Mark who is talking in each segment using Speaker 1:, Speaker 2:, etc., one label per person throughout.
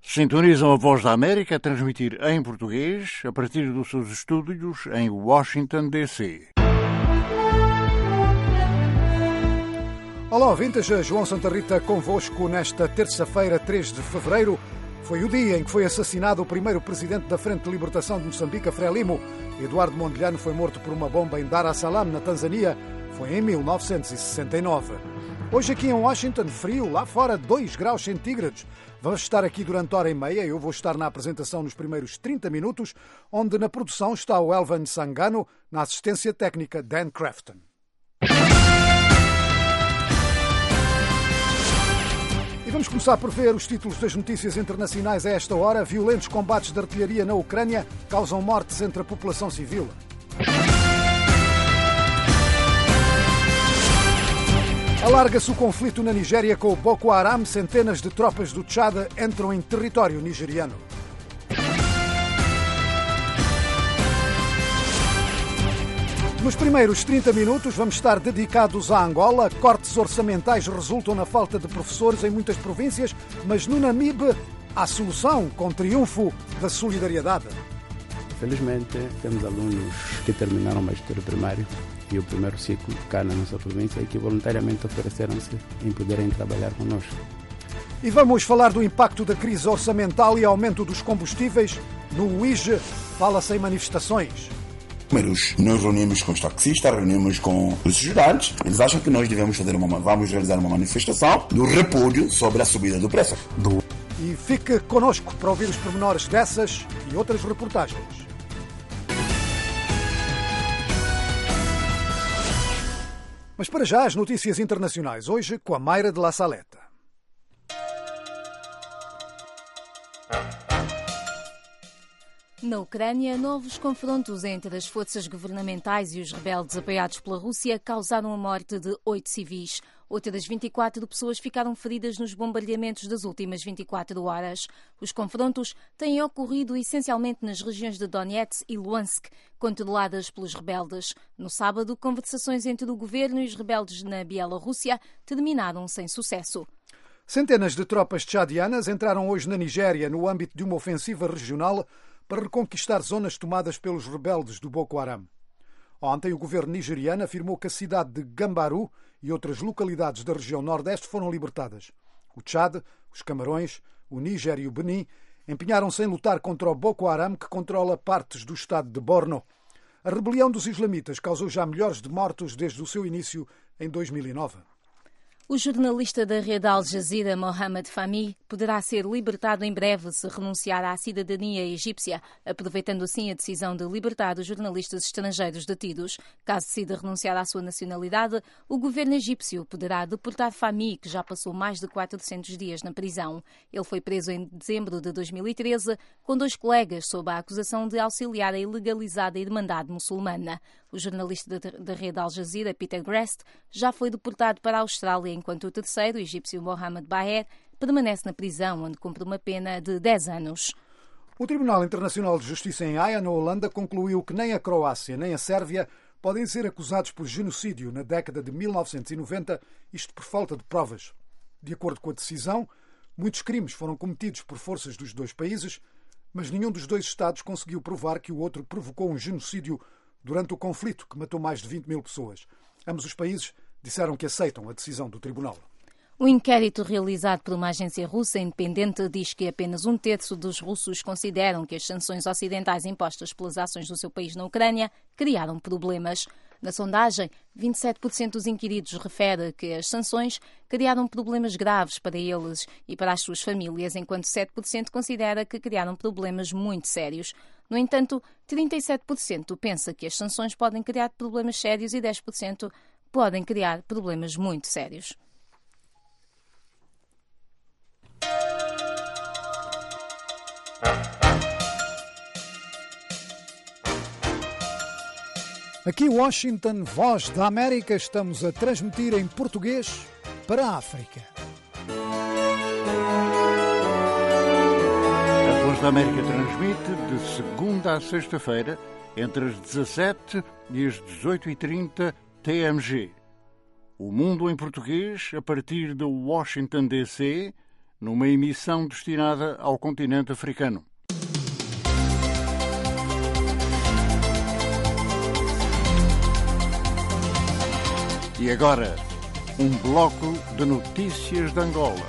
Speaker 1: Sintonizam a Voz da América a transmitir em português a partir dos seus estúdios em Washington, D.C.
Speaker 2: Olá, ouvintes. João Santa Rita convosco nesta terça-feira, 3 de fevereiro. Foi o dia em que foi assassinado o primeiro presidente da Frente de Libertação de Moçambique, a Frelimo. Eduardo Mondlane foi morto por uma bomba em Dar es Salaam, na Tanzânia. Foi em 1969. Hoje aqui em Washington, frio, lá fora 2 graus centígrados. Vamos estar aqui durante hora e meia. Eu vou estar na apresentação nos primeiros 30 minutos, onde na produção está o Elvan Sangano, na assistência técnica Dan Crafton. E vamos começar por ver os títulos das notícias internacionais a esta hora. Violentos combates de artilharia na Ucrânia causam mortes entre a população civil. Alarga-se o conflito na Nigéria com o Boko Haram. Centenas de tropas do Tchad entram em território nigeriano. Nos primeiros 30 minutos vamos estar dedicados à Angola. Cortes orçamentais resultam na falta de professores em muitas províncias, mas no Namibe há solução, com triunfo da solidariedade.
Speaker 3: Felizmente temos alunos que terminaram o magistério primário e o primeiro ciclo cá na nossa província e que voluntariamente ofereceram-se em poderem trabalhar conosco.
Speaker 2: E vamos falar do impacto da crise orçamental e aumento dos combustíveis. No UIGE fala-se em manifestações.
Speaker 4: Nós reunimos com os taxistas, reunimos com os estudantes. Eles acham que nós vamos realizar uma manifestação do repúdio sobre a subida do preço.
Speaker 2: E fique connosco para ouvir os pormenores dessas e outras reportagens. Mas para já as notícias internacionais, hoje com a Mayra de La Saleta.
Speaker 5: Na Ucrânia, novos confrontos entre as forças governamentais e os rebeldes apoiados pela Rússia causaram a morte de 8 civis. Outras 24 pessoas ficaram feridas nos bombardeamentos das últimas 24 horas. Os confrontos têm ocorrido essencialmente nas regiões de Donetsk e Luhansk, controladas pelos rebeldes. No sábado, conversações entre o governo e os rebeldes na Bielorrússia terminaram sem sucesso.
Speaker 2: Centenas de tropas tchadianas entraram hoje na Nigéria no âmbito de uma ofensiva regional para reconquistar zonas tomadas pelos rebeldes do Boko Haram. Ontem, o governo nigeriano afirmou que a cidade de Gambaru e outras localidades da região Nordeste foram libertadas. O Tchad, os Camarões, o Níger e o Benin empenharam-se em lutar contra o Boko Haram, que controla partes do estado de Borno. A rebelião dos islamitas causou já milhares de mortos desde o seu início em 2009.
Speaker 5: O jornalista da rede Al Jazeera, Mohamed Fahmy, poderá ser libertado em breve se renunciar à cidadania egípcia, aproveitando assim a decisão de libertar os jornalistas estrangeiros detidos. Caso decida renunciar à sua nacionalidade, o governo egípcio poderá deportar Fahmy, que já passou mais de 400 dias na prisão. Ele foi preso em dezembro de 2013, com 2 colegas, sob a acusação de auxiliar a ilegalizada Irmandade Muçulmana. O jornalista da rede Al Jazeera, Peter Grest, já foi deportado para a Austrália, enquanto o terceiro, o egípcio Mohamed Baher, permanece na prisão, onde cumpre uma pena de 10 anos.
Speaker 2: O Tribunal Internacional de Justiça em Haia, na Holanda, concluiu que nem a Croácia nem a Sérvia podem ser acusados por genocídio na década de 1990, isto por falta de provas. De acordo com a decisão, muitos crimes foram cometidos por forças dos 2 países, mas nenhum dos 2 Estados conseguiu provar que o outro provocou um genocídio durante o conflito que matou mais de 20 mil pessoas. Ambos os países disseram que aceitam a decisão do tribunal.
Speaker 5: O inquérito realizado por uma agência russa independente diz que apenas 1/3 dos russos consideram que as sanções ocidentais impostas pelas ações do seu país na Ucrânia criaram problemas. Na sondagem, 27% dos inquiridos refere que as sanções criaram problemas graves para eles e para as suas famílias, enquanto 7% considera que criaram problemas muito sérios. No entanto, 37% pensa que as sanções podem criar problemas sérios e 10% podem criar problemas muito sérios.
Speaker 2: Aqui Washington, Voz da América, estamos a transmitir em português para a África.
Speaker 1: A Voz da América transmite de segunda a sexta-feira, entre as 17 e as 18h30 TMG. O Mundo em Português, a partir de Washington, D.C., numa emissão destinada ao continente africano. E agora, um bloco de notícias de Angola.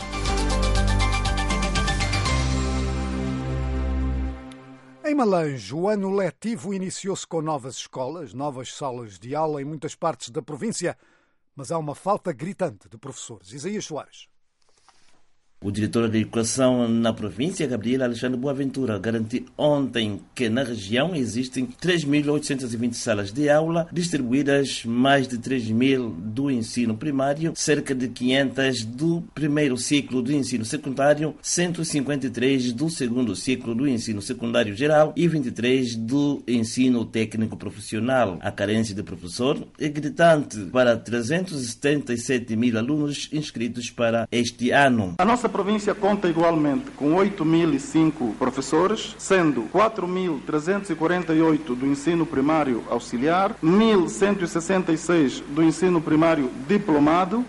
Speaker 2: Em Malange, o ano letivo iniciou-se com novas escolas, novas salas de aula em muitas partes da província, mas há uma falta gritante de professores. Isaías Soares.
Speaker 6: O diretor da Educação na província, Gabriel Alexandre Boaventura, garantiu ontem que na região existem 3.820 salas de aula, distribuídas mais de 3.000 do ensino primário, cerca de 500 do primeiro ciclo do ensino secundário, 153 do segundo ciclo do ensino secundário geral e 23 do ensino técnico profissional. A carência de professor é gritante para 377 mil alunos inscritos para este ano.
Speaker 7: A nossa província conta igualmente com 8.005 professores, sendo 4.348 do ensino primário auxiliar, 1.166 do ensino primário diplomado,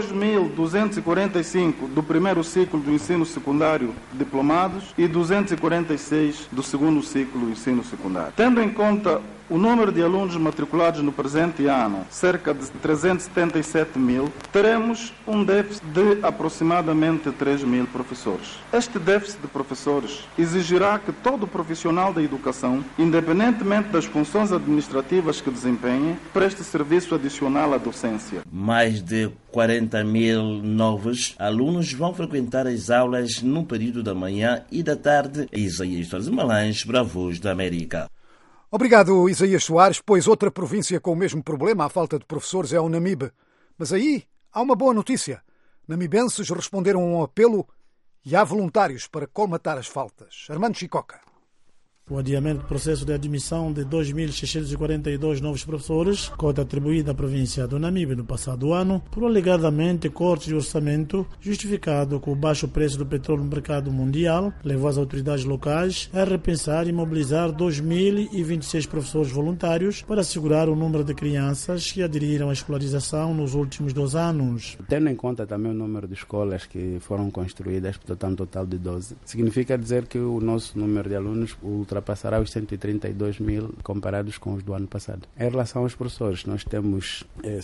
Speaker 7: 2.245 do primeiro ciclo do ensino secundário diplomados e 246 do segundo ciclo do ensino secundário. Tendo em conta o número de alunos matriculados no presente ano, cerca de 377 mil, teremos um déficit de aproximadamente 3 mil professores. Este déficit de professores exigirá que todo profissional da educação, independentemente das funções administrativas que desempenhe, preste serviço adicional à docência.
Speaker 6: Mais de 40 mil novos alunos vão frequentar as aulas no período da manhã e da tarde. Isaías Soares Malange, para a Voz da América.
Speaker 2: Obrigado, Isaías Soares, pois outra província com o mesmo problema, a falta de professores, é o Namibe. Mas aí há uma boa notícia. Namibenses responderam a um apelo e há voluntários para colmatar as faltas. Armando Chicoca.
Speaker 8: O adiamento do processo de admissão de 2.642 novos professores, cota atribuída à província do Namibe no passado ano, por alegadamente cortes de orçamento, justificado com o baixo preço do petróleo no mercado mundial, levou as autoridades locais a repensar e mobilizar 2.026 professores voluntários para assegurar o número de crianças que aderiram à escolarização nos últimos 2 anos.
Speaker 3: Tendo em conta também o número de escolas que foram construídas, portanto um total de 12, significa dizer que o nosso número de alunos ultrapassará os 132 mil comparados com os do ano passado. Em relação aos professores, nós temos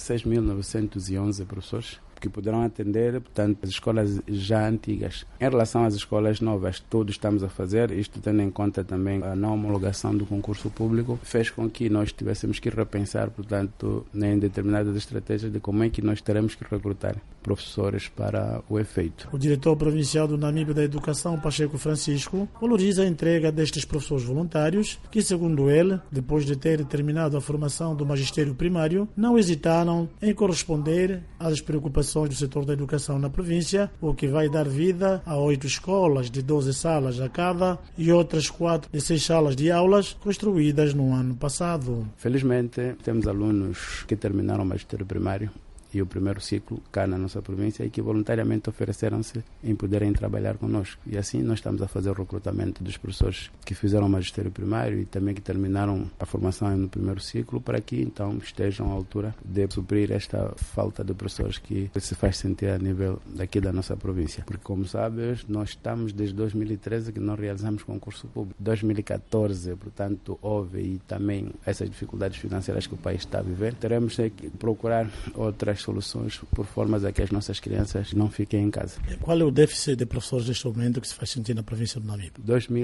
Speaker 3: 6.911 professores que poderão atender, portanto, as escolas já antigas. Em relação às escolas novas, tudo estamos a fazer, isto tendo em conta também a não homologação do concurso público, fez com que nós tivéssemos que repensar, portanto, em determinadas estratégias de como é que nós teremos que recrutar professores para o efeito.
Speaker 8: O diretor provincial do Namibe da Educação, Pacheco Francisco, valoriza a entrega destes professores voluntários que, segundo ele, depois de ter terminado a formação do magistério primário, não hesitaram em corresponder às preocupações do setor da educação na província, o que vai dar vida a 8 escolas de 12 salas a cada e outras 4 de 6 salas de aulas construídas no ano passado.
Speaker 3: Felizmente, temos alunos que terminaram o magistério primário e o primeiro ciclo cá na nossa província e que voluntariamente ofereceram-se em poderem trabalhar conosco. E assim nós estamos a fazer o recrutamento dos professores que fizeram o magistério primário e também que terminaram a formação no primeiro ciclo para que então estejam à altura de suprir esta falta de professores que se faz sentir a nível daqui da nossa província. Porque, como sabes, nós estamos desde 2013 que não realizamos concurso público. 2014, portanto, houve e também essas dificuldades financeiras que o país está a viver. Teremos que procurar outras soluções por formas a que as nossas crianças não fiquem em casa.
Speaker 8: Qual é o déficit de professores neste momento que se faz sentir na província do Namibe?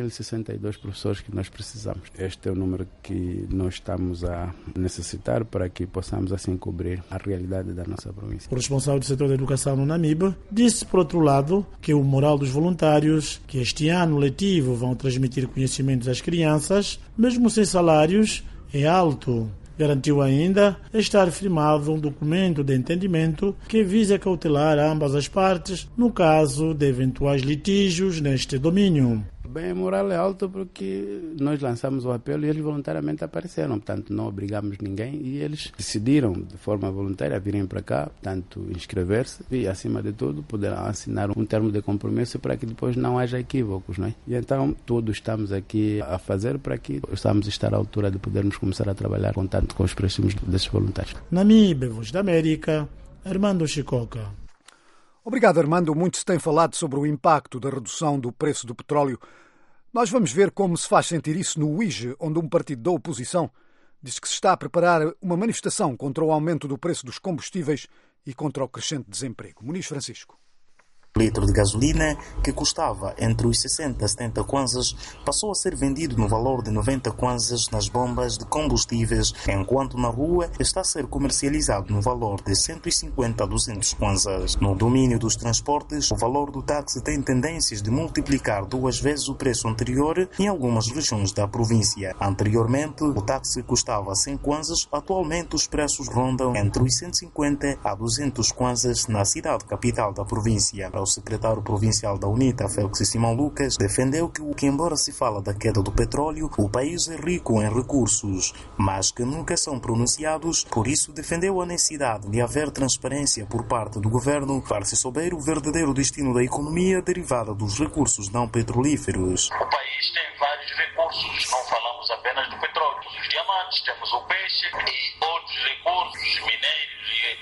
Speaker 3: 2.062 professores que nós precisamos. Este é o número que nós estamos a necessitar para que possamos assim cobrir a realidade da nossa província.
Speaker 8: O responsável do setor da educação no Namibe disse, por outro lado, que o moral dos voluntários, que este ano letivo vão transmitir conhecimentos às crianças, mesmo sem salários, é alto. Garantiu ainda estar firmado um documento de entendimento que visa cautelar ambas as partes no caso de eventuais litígios neste domínio.
Speaker 3: Bem, a moral é alta porque nós lançamos o apelo e eles voluntariamente apareceram, portanto não obrigamos ninguém e eles decidiram de forma voluntária virem para cá, portanto inscrever-se e acima de tudo poderão assinar um termo de compromisso para que depois não haja equívocos, não é? E então tudo estamos aqui a fazer para que possamos estar à altura de podermos começar a trabalhar contanto com os prestígios desses voluntários.
Speaker 8: Namibe, Voz da América, Armando Chicoca.
Speaker 2: Obrigado, Armando. Muito se tem falado sobre o impacto da redução do preço do petróleo. Nós vamos ver como se faz sentir isso no UIGE, onde um partido da oposição diz que se está a preparar uma manifestação contra o aumento do preço dos combustíveis e contra o crescente desemprego. Muniz Francisco.
Speaker 9: O litro de gasolina, que custava entre os 60 e 70 kwanzas, passou a ser vendido no valor de 90 kwanzas nas bombas de combustíveis, enquanto na rua está a ser comercializado no valor de 150 a 200 kwanzas. No domínio dos transportes, o valor do táxi tem tendências de multiplicar 2 vezes o preço anterior em algumas regiões da província. Anteriormente, o táxi custava 100 kwanzas, atualmente os preços rondam entre os 150 a 200 kwanzas na cidade capital da província. O secretário provincial da UNITA, Félix Simão Lucas, defendeu que embora se fala da queda do petróleo, o país é rico em recursos, mas que nunca são pronunciados, por isso defendeu a necessidade de haver transparência por parte do governo para se saber o verdadeiro destino da economia derivada dos recursos não petrolíferos.
Speaker 10: O país tem vários recursos, não falamos apenas do petróleo, temos os diamantes, temos o peixe e outros recursos mineiros,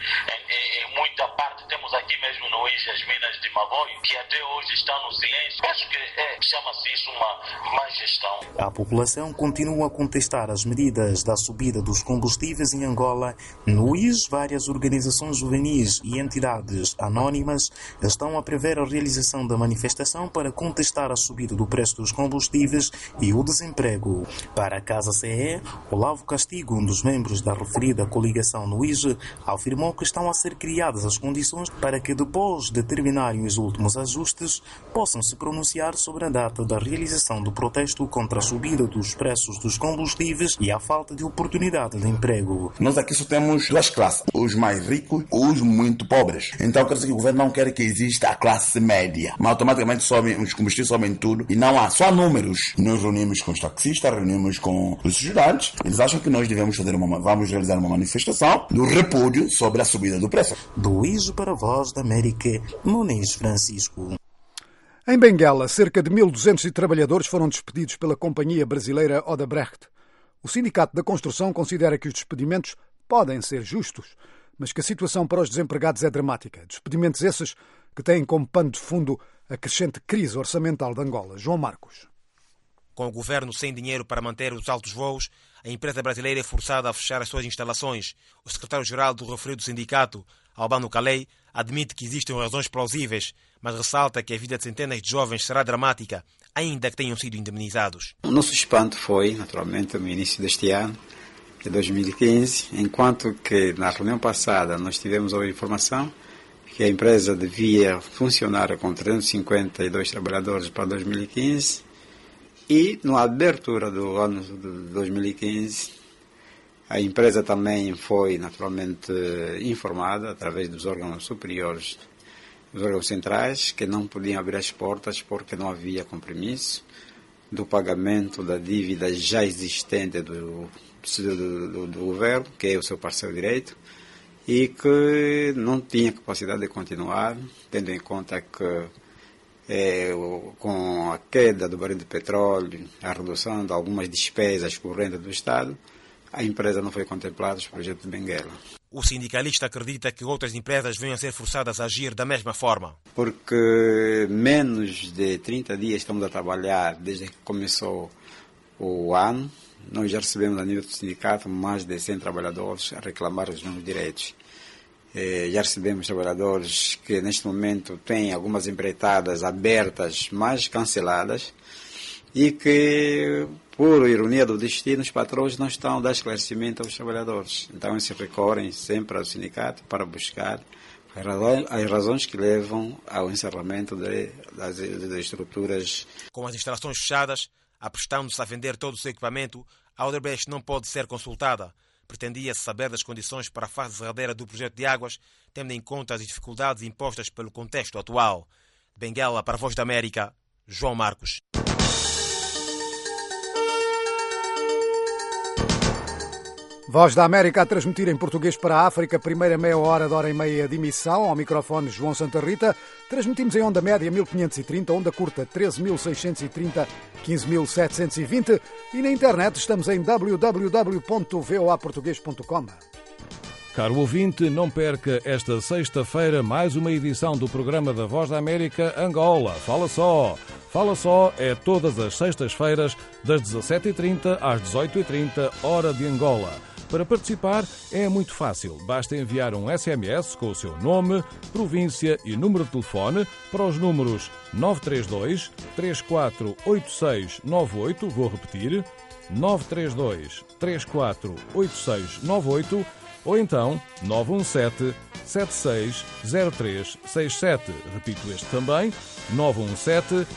Speaker 10: e em muita parte temos aqui mesmo no UIGE as minas de Mavoio, que até hoje estão no silêncio. Acho que chama-se isso uma má gestão.
Speaker 9: A população continua a contestar as medidas da subida dos combustíveis em Angola. No UIGE, várias organizações juvenis e entidades anónimas estão a prever a realização da manifestação para contestar a subida do preço dos combustíveis e o desemprego. Para a Casa CE, Olavo Castigo, um dos membros da referida coligação no UIGE, afirmou que estão a ser criadas as condições para que, depois de terminarem os últimos ajustes, possam se pronunciar sobre a data da realização do protesto contra a subida dos preços dos combustíveis e a falta de oportunidade de emprego.
Speaker 4: Nós aqui só temos 2 classes, os mais ricos e os muito pobres. Então quer dizer que o governo não quer que exista a classe média, mas automaticamente sobem, os combustíveis sobem tudo e não há, só números. Nós reunimos com os taxistas, reunimos com os estudantes, eles acham que nós vamos realizar uma manifestação do repúdio sobre a subida do preço.
Speaker 9: Do UIGE para a Voz da América, Muniz Francisco.
Speaker 2: Em Benguela, cerca de 1.200 trabalhadores foram despedidos pela companhia brasileira Odebrecht. O Sindicato da Construção considera que os despedimentos podem ser justos, mas que a situação para os desempregados é dramática. Despedimentos esses que têm como pano de fundo a crescente crise orçamental de Angola. João Marcos.
Speaker 11: Com o governo sem dinheiro para manter os altos voos, a empresa brasileira é forçada a fechar as suas instalações. O secretário-geral do referido sindicato, Albano Calei, admite que existem razões plausíveis, mas ressalta que a vida de centenas de jovens será dramática, ainda que tenham sido indemnizados.
Speaker 12: O nosso espanto foi, naturalmente, no início deste ano, de 2015, enquanto que na reunião passada nós tivemos a informação que a empresa devia funcionar com 352 trabalhadores para 2015, e na abertura do ano de 2015, a empresa também foi naturalmente informada através dos órgãos superiores, dos órgãos centrais, que não podiam abrir as portas porque não havia compromisso do pagamento da dívida já existente do governo, que é o seu parceiro direito, e que não tinha capacidade de continuar, tendo em conta que com a queda do barril de petróleo, a redução de algumas despesas correntes do Estado, a empresa não foi contemplada nos projetos de Benguela.
Speaker 11: O sindicalista acredita que outras empresas venham a ser forçadas a agir da mesma forma.
Speaker 12: Porque menos de 30 dias estamos a trabalhar desde que começou o ano. Nós já recebemos a nível do sindicato mais de 100 trabalhadores a reclamar os mesmos direitos. Já recebemos trabalhadores que neste momento têm algumas empreitadas abertas, mas canceladas, e que, por ironia do destino, os patrões não estão a dar esclarecimento aos trabalhadores. Então eles recorrem sempre ao sindicato para buscar as razões que levam ao encerramento das estruturas.
Speaker 11: Com as instalações fechadas, aprestando-se a vender todo o seu equipamento, a Odebrecht não pode ser consultada. Pretendia-se saber das condições para a fase derradeira do projeto de águas, tendo em conta as dificuldades impostas pelo contexto atual. Benguela, para a Voz da América, João Marcos.
Speaker 2: Voz da América a transmitir em português para a África, primeira meia hora de hora e meia de emissão, ao microfone João Santa Rita. Transmitimos em onda média 1530, onda curta 13.630, 15.720 e na internet estamos em www.voaportugues.com.
Speaker 13: Caro ouvinte, não perca esta sexta-feira mais uma edição do programa da Voz da América Angola. Fala só! Fala só é todas as sextas-feiras, das 17h30 às 18h30, hora de Angola. Para participar é muito fácil. Basta enviar um SMS com o seu nome, província e número de telefone para os números 932 348698, vou repetir, 932 348698, ou então 917 760367. Repito este também, 917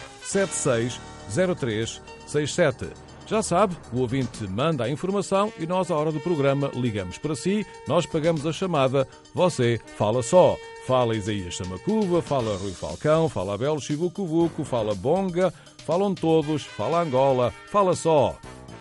Speaker 13: 760367. Já sabe, o ouvinte manda a informação e nós, à hora do programa, ligamos para si, nós pagamos a chamada, você fala só. Fala Isaías Chamacuva, fala Rui Falcão, fala Abel Chivucovuco, fala Bonga, falam todos, fala Angola, fala só.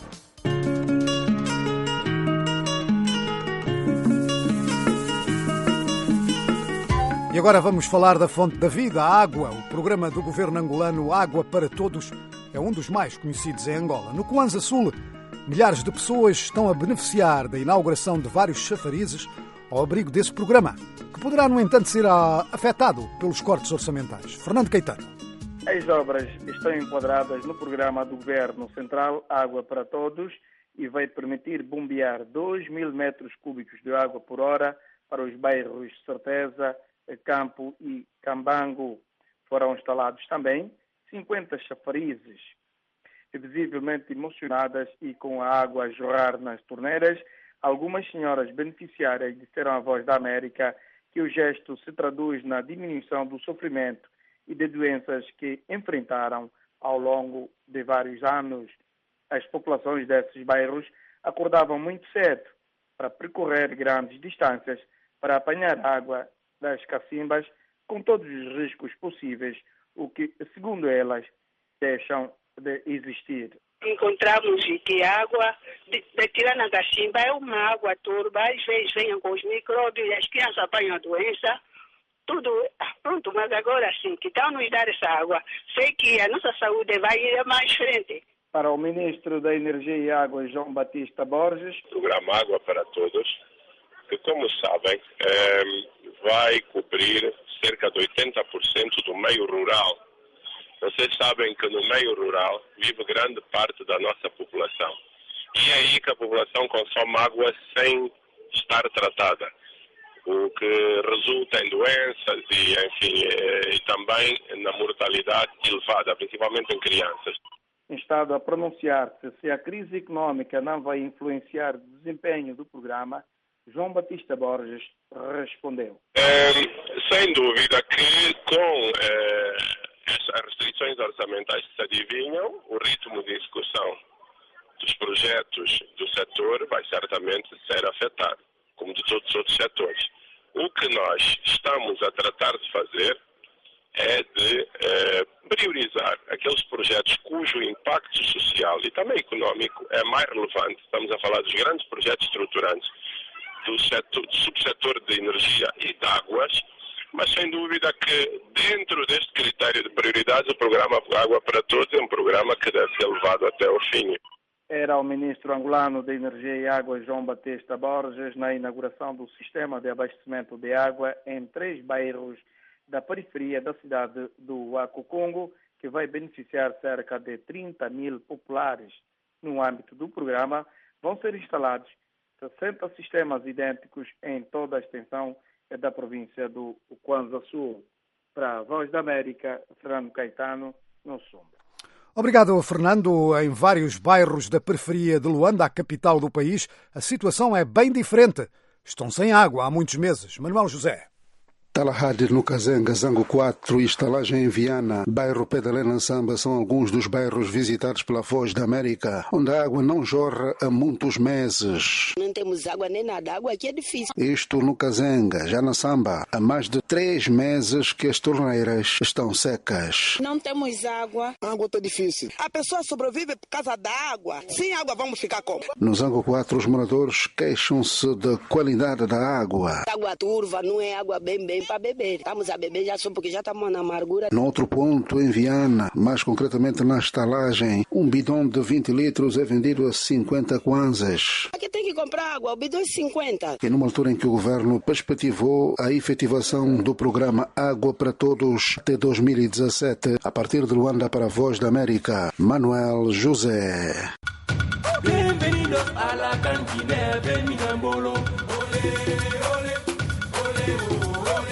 Speaker 2: E agora vamos falar da fonte da vida, a água. O programa do governo angolano Água para Todos é um dos mais conhecidos em Angola. No Kwanza Sul, milhares de pessoas estão a beneficiar da inauguração de vários chafarizes ao abrigo desse programa, que poderá, no entanto, ser afetado pelos cortes orçamentais. Fernando Caetano.
Speaker 7: As obras estão enquadradas no programa do Governo Central Água para Todos e vai permitir bombear 2.000 metros cúbicos de água por hora para os bairros Certeza, Campo e Cambango. Foram instalados também 50 chafarizes. Visivelmente emocionadas e com a água a jorrar nas torneiras, algumas senhoras beneficiárias disseram à Voz da América que o gesto se traduz na diminuição do sofrimento e de doenças que enfrentaram ao longo de vários anos. As populações desses bairros acordavam muito cedo para percorrer grandes distâncias para apanhar água das cacimbas com todos os riscos possíveis, o que, segundo elas, deixam de existir.
Speaker 14: Encontramos que a água de tirar na cacimba é uma água turba, às vezes vem com os micróbios, as crianças apanham a doença, tudo pronto, mas agora sim, que estão nos dar essa água, sei que a nossa saúde vai ir mais frente.
Speaker 7: Para o Ministro da Energia e Água, João Batista Borges,
Speaker 15: o programa Água para Todos, que, como sabem, vai cobrir cerca de 80% do meio rural. Vocês sabem que no meio rural vive grande parte da nossa população. E é aí que a população consome água sem estar tratada, o que resulta em doenças e também na mortalidade elevada, principalmente em crianças.
Speaker 7: Instado a pronunciar-se se a crise económica não vai influenciar o desempenho do programa, João Batista Borges respondeu.
Speaker 15: Sem dúvida que com as restrições orçamentais que se adivinham, o ritmo de execução dos projetos do setor vai certamente ser afetado, como de todos os outros setores. O que nós estamos a tratar de fazer é de priorizar aqueles projetos cujo impacto social e também económico é mais relevante. Estamos a falar dos grandes projetos estruturantes do subsetor de energia e de águas, mas sem dúvida que dentro deste critério de prioridades o programa Água para Todos é um programa que deve ser levado até o fim.
Speaker 7: Era o ministro angolano de Energia e Água, João Batista Borges, na inauguração do sistema de abastecimento de água em 3 bairros da periferia da cidade do Akukungu, que vai beneficiar cerca de 30.000 populares. No âmbito do programa, vão ser instalados 60 sistemas idênticos em toda a extensão da província do Kwanza Sul. Para a Voz da América, Fernando Caetano, no Sombra.
Speaker 2: Obrigado, Fernando. Em vários bairros da periferia de Luanda, a capital do país, a situação é bem diferente. Estão sem água há muitos meses. Manuel José.
Speaker 16: Talahad, no Kazenga, Zango 4 e estalagem em Viana, bairro Pedalena Samba são alguns dos bairros visitados pela Voz da América, onde a água não jorra há muitos meses.
Speaker 17: Não temos água nem nada, a água aqui é difícil.
Speaker 16: Isto no Kazenga, já na Samba, há mais de 3 meses que as torneiras estão secas.
Speaker 17: Não temos água.
Speaker 18: A água está difícil.
Speaker 17: A pessoa sobrevive por causa da água. Sem água vamos ficar como?
Speaker 16: No Zango 4, os moradores queixam-se da qualidade da água.
Speaker 17: Água turva, não é água bem para beber. Estamos a beber já só porque já estamos na amargura.
Speaker 16: No outro ponto, em Viana, mais concretamente na estalagem, um bidão de 20 litros é vendido a 50 kwanzas.
Speaker 17: Aqui tem que comprar água, o bidão é 50.
Speaker 16: E numa altura em que o governo perspectivou a efetivação do programa Água para Todos até 2017, a partir de Luanda para a Voz da América, Manuel José.
Speaker 18: Bienvenidos a la cantina de Minambolo. Ole, ole, ole,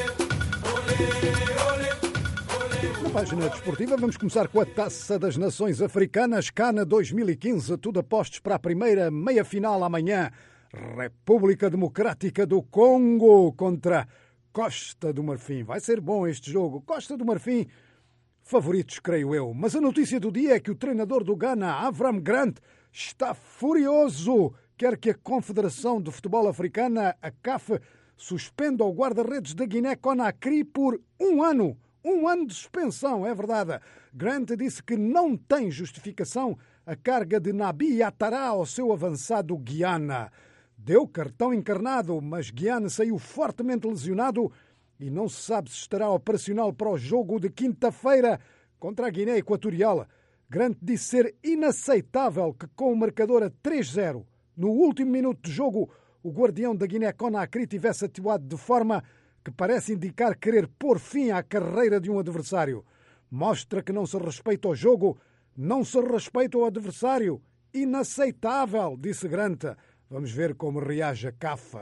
Speaker 18: ole, ole.
Speaker 2: Na página desportiva vamos começar com a Taça das Nações Africanas, Cana 2015, tudo apostos para a primeira meia-final amanhã. República Democrática do Congo contra Costa do Marfim. Vai ser bom este jogo. Costa do Marfim, favoritos, creio eu. Mas a notícia do dia é que o treinador do Ghana, Avram Grant, está furioso. Quer que a Confederação de Futebol Africana, a CAF, suspenda o guarda-redes da Guiné-Conakry por 1 ano. 1 ano de suspensão, é verdade. Grant disse que não tem justificação a carga de Nabi Yattara ao seu avançado Guiana. Deu cartão encarnado, mas Guiana saiu fortemente lesionado e não se sabe se estará operacional para o jogo de quinta-feira contra a Guiné Equatorial. Grant disse ser inaceitável que, com o marcador a 3-0, no último minuto de jogo, o guardião da Guiné-Conakry tivesse atuado de forma que parece indicar querer pôr fim à carreira de um adversário. Mostra que não se respeita o jogo, não se respeita o adversário. Inaceitável, disse Grant. Vamos ver como reage a CAF.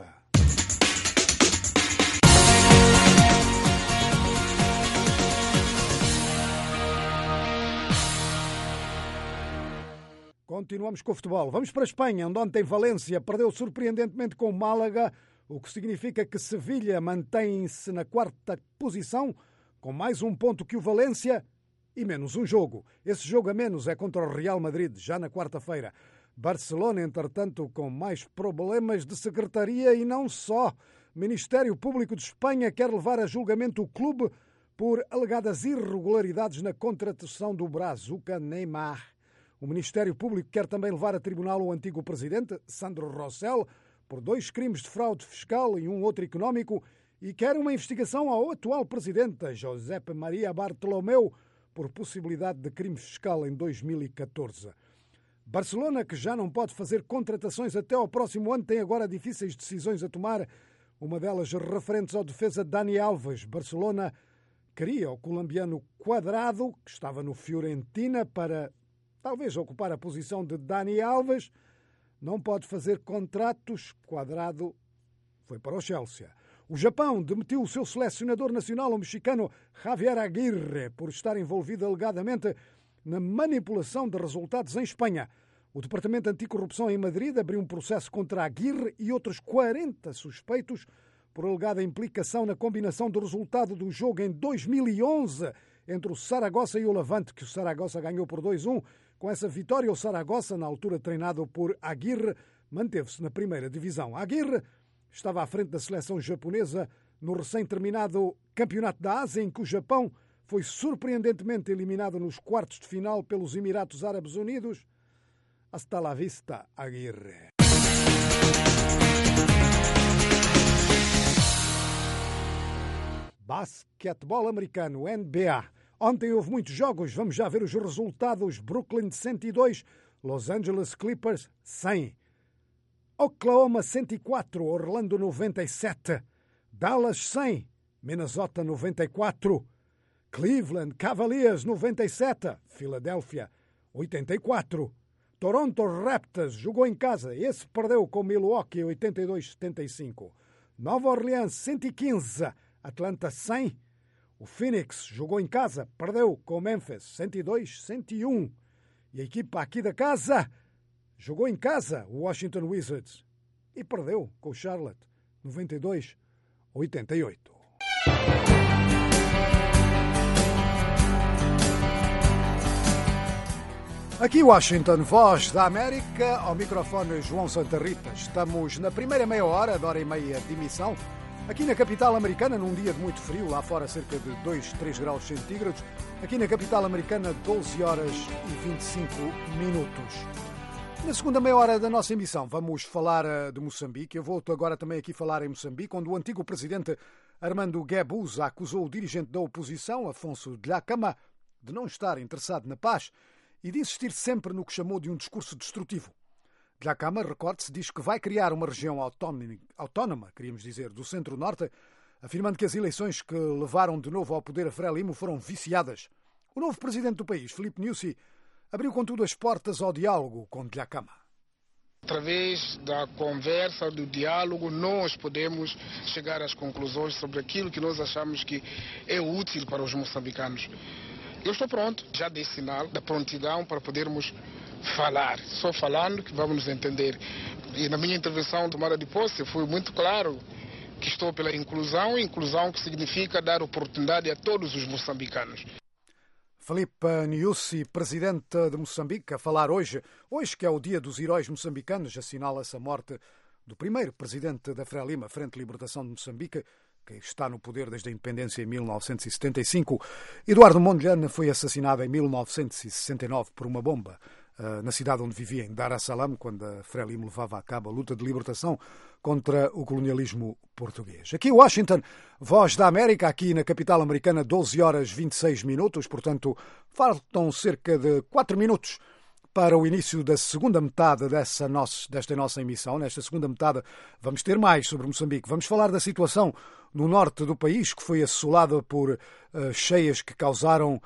Speaker 2: Continuamos com o futebol. Vamos para a Espanha, onde ontem Valência perdeu surpreendentemente com o Málaga, o que significa que Sevilha mantém-se na 4ª posição, com mais um ponto que o Valência e menos um jogo. Esse jogo a menos é contra o Real Madrid, já na quarta-feira. Barcelona, entretanto, com mais problemas de secretaria e não só. Ministério Público de Espanha quer levar a julgamento o clube por alegadas irregularidades na contratação do brazuca Neymar. O Ministério Público quer também levar a tribunal o antigo presidente, Sandro Rosell, por 2 crimes de fraude fiscal e um outro económico, e quer uma investigação ao atual presidente, Josep Maria Bartolomeu, por possibilidade de crime fiscal em 2014. Barcelona, que já não pode fazer contratações até ao próximo ano, tem agora difíceis decisões a tomar, uma delas referentes ao defesa Dani Alves. Barcelona queria o colombiano Cuadrado, que estava no Fiorentina, para talvez ocupar a posição de Dani Alves. Não pode fazer contratos. Cuadrado foi para o Chelsea. O Japão demitiu o seu selecionador nacional, o mexicano Javier Aguirre, por estar envolvido alegadamente na manipulação de resultados em Espanha. O Departamento Anticorrupção em Madrid abriu um processo contra Aguirre e outros 40 suspeitos por alegada implicação na combinação do resultado do jogo em 2011 entre o Saragossa e o Levante, que o Saragossa ganhou por 2-1. Com essa vitória, o Saragossa, na altura treinado por Aguirre, manteve-se na primeira divisão. Aguirre estava à frente da seleção japonesa no recém-terminado Campeonato da Ásia, em que o Japão foi surpreendentemente eliminado nos quartos de final pelos Emirados Árabes Unidos. Hasta la vista, Aguirre. Basquetebol americano, NBA. Ontem houve muitos jogos, vamos já ver os resultados. Brooklyn 102, Los Angeles Clippers 100. Oklahoma 104, Orlando 97. Dallas 100, Minnesota 94. Cleveland Cavaliers 97, Filadélfia 84. Toronto Raptors jogou em casa, esse perdeu com Milwaukee 82-75. Nova Orleans 115, Atlanta 100. O Phoenix jogou em casa, perdeu com Memphis 102-101. E a equipa aqui da casa jogou em casa, o Washington Wizards, e perdeu com o Charlotte 92-88. Aqui Washington, Voz da América, ao microfone João Santa Rita. Estamos na primeira meia hora, de hora e meia de emissão, aqui na capital americana, num dia de muito frio, lá fora cerca de 2-3 graus centígrados. Aqui na capital americana, 12 horas e 25 minutos. Na segunda meia hora da nossa emissão, vamos falar de Moçambique. Eu volto agora também aqui falar em Moçambique, onde o antigo presidente Armando Guebuza acusou o dirigente da oposição, Afonso Dhlakama, de não estar interessado na paz e de insistir sempre no que chamou de um discurso destrutivo. Dhlakama, recorde-se, diz que vai criar uma região autónoma, queríamos dizer, do centro-norte, afirmando que as eleições que levaram de novo ao poder a Frelimo foram viciadas. O novo presidente do país, Filipe Nyusi, abriu contudo as portas ao diálogo com Dhlakama.
Speaker 19: Através da conversa, do diálogo, nós podemos chegar às conclusões sobre aquilo que nós achamos que é útil para os moçambicanos. Eu estou pronto, já dei sinal da prontidão para podermos falar. Só falando que vamos nos entender. E na minha intervenção tomada de posse, fui muito claro que estou pela inclusão que significa dar oportunidade a todos os moçambicanos.
Speaker 2: Filipe Nyusi, presidente de Moçambique, a falar hoje que é o Dia dos Heróis Moçambicanos, assinala-se a morte do primeiro presidente da Frelimo, Frente de Libertação de Moçambique, que está no poder desde a independência em 1975. Eduardo Mondlane foi assassinado em 1969 por uma bomba na cidade onde vivia, em Dar es Salaam, quando a Frelimo levava a cabo a luta de libertação contra o colonialismo português. Aqui Washington, Voz da América, aqui na capital americana, 12 horas 26 minutos, portanto, faltam cerca de 4 minutos para o início da segunda metade desta nossa emissão. Nesta segunda metade vamos ter mais sobre Moçambique. Vamos falar da situação no norte do país, que foi assolada por cheias que causaram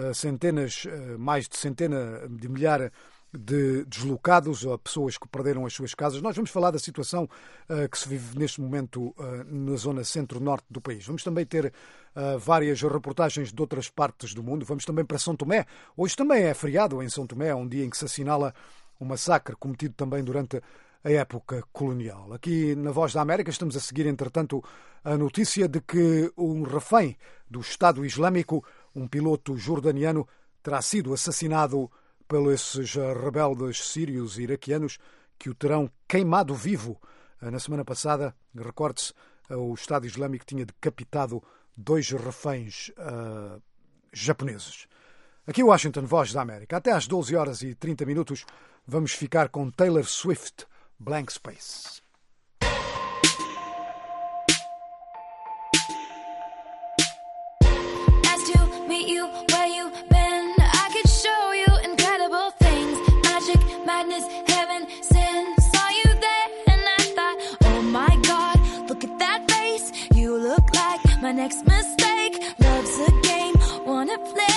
Speaker 2: mais de centena de milhares de deslocados, ou pessoas que perderam as suas casas. Nós vamos falar da situação que se vive neste momento na zona centro-norte do país. Vamos também ter várias reportagens de outras partes do mundo. Vamos também para São Tomé. Hoje também é feriado em São Tomé, um dia em que se assinala um massacre cometido também durante a época colonial. Aqui na Voz da América estamos a seguir, entretanto, a notícia de que um refém do Estado Islâmico, um piloto jordaniano, terá sido assassinado pelos esses rebeldes sírios e iraquianos que o terão queimado vivo. Na semana passada, recorde-se, o Estado Islâmico tinha decapitado 2 reféns japoneses. Aqui Washington, Voz da América. Até às 12 horas e 30 minutos vamos ficar com Taylor Swift, Blank Space.
Speaker 20: Nice to meet you, where you been? I could show you incredible things. Magic, madness, heaven, sin. Saw you there and I thought, oh my God, look at that face. You look like my next mistake. Love's a game, wanna play.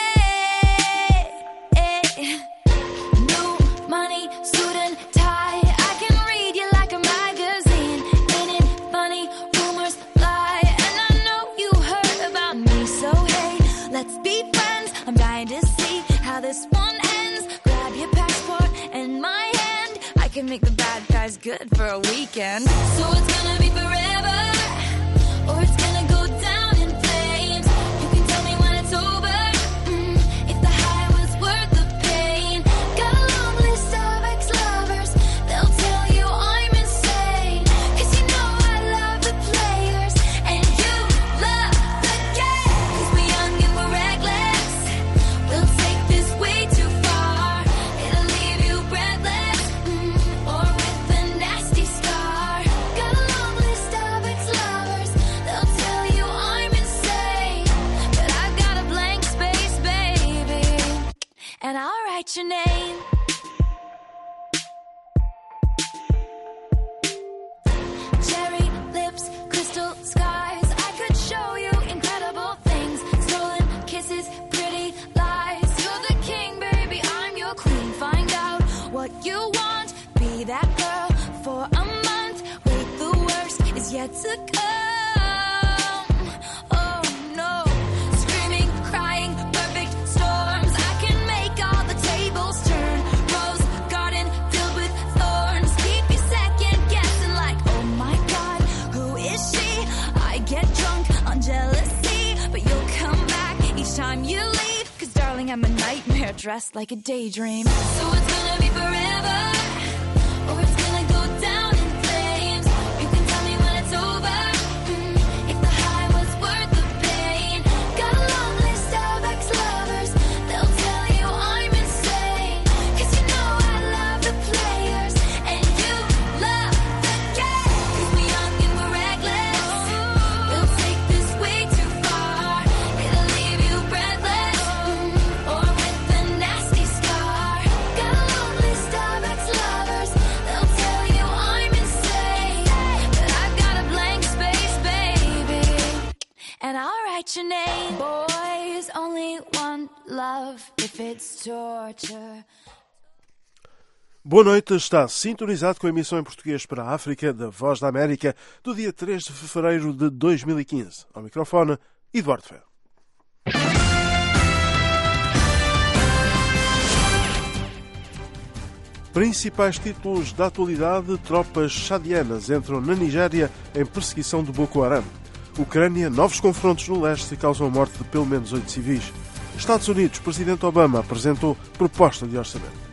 Speaker 20: New money, suit and tie. I can read you like a magazine. Ain't it funny? Rumors fly. And I know you heard about me. So hey, let's be friends. I'm dying to see how this one ends. Grab your passport and my hand. I can make the bad guys good for a weekend. So it's gonna be forever, or it's gonna go down in flames. You can tell me when it's over, if the high was worth the pain. Got a long list of ex-lovers, they'll tell you I'm insane. 'Cause you know I love the players, and you love the game. 'Cause we're young and we're reckless, we'll take this way too far. It'll leave you breathless, or with a nasty scar. Got a long list of ex-lovers, they'll tell you I'm insane. But I've got a blank space, baby, and I'll write your name. Cherry lips, crystal skies. I could show you incredible things. Stolen kisses, pretty lies. You're the king, baby, I'm your queen. Find out what you want, be that girl for a month. Wait, the worst is yet to come. Oh no, screaming, crying, perfect storms. I can make all the tables turn. Rose garden filled with thorns. Keep you second guessing like, oh my God, who is she? I get drunk on jealousy, but you'll come back each time you leave. 'Cause darling, I'm a nightmare dressed like a daydream. So it's gonna be forever, or it's gonna go down in flames. You can tell me when it's over, if the high was worth the pain. Got a long list of ex-lovers, they'll tell you I'm insane. 'Cause you know I love the players, and you love the game. 'Cause we're young and we're reckless, we'll take this way too far. It'll leave you breathless, or with a nasty scar. Got a long list of ex-lovers, love if it's torture.
Speaker 21: Boa noite, está sintonizado com a emissão em português para a África da Voz da América do dia 3 de fevereiro de 2015. Ao microfone, Eduardo Ferro. Principais títulos da atualidade: tropas chadianas entram na Nigéria em perseguição de Boko Haram. Ucrânia, novos confrontos no leste causam a morte de pelo menos 8 civis. Estados Unidos, Presidente Obama apresentou proposta de orçamento.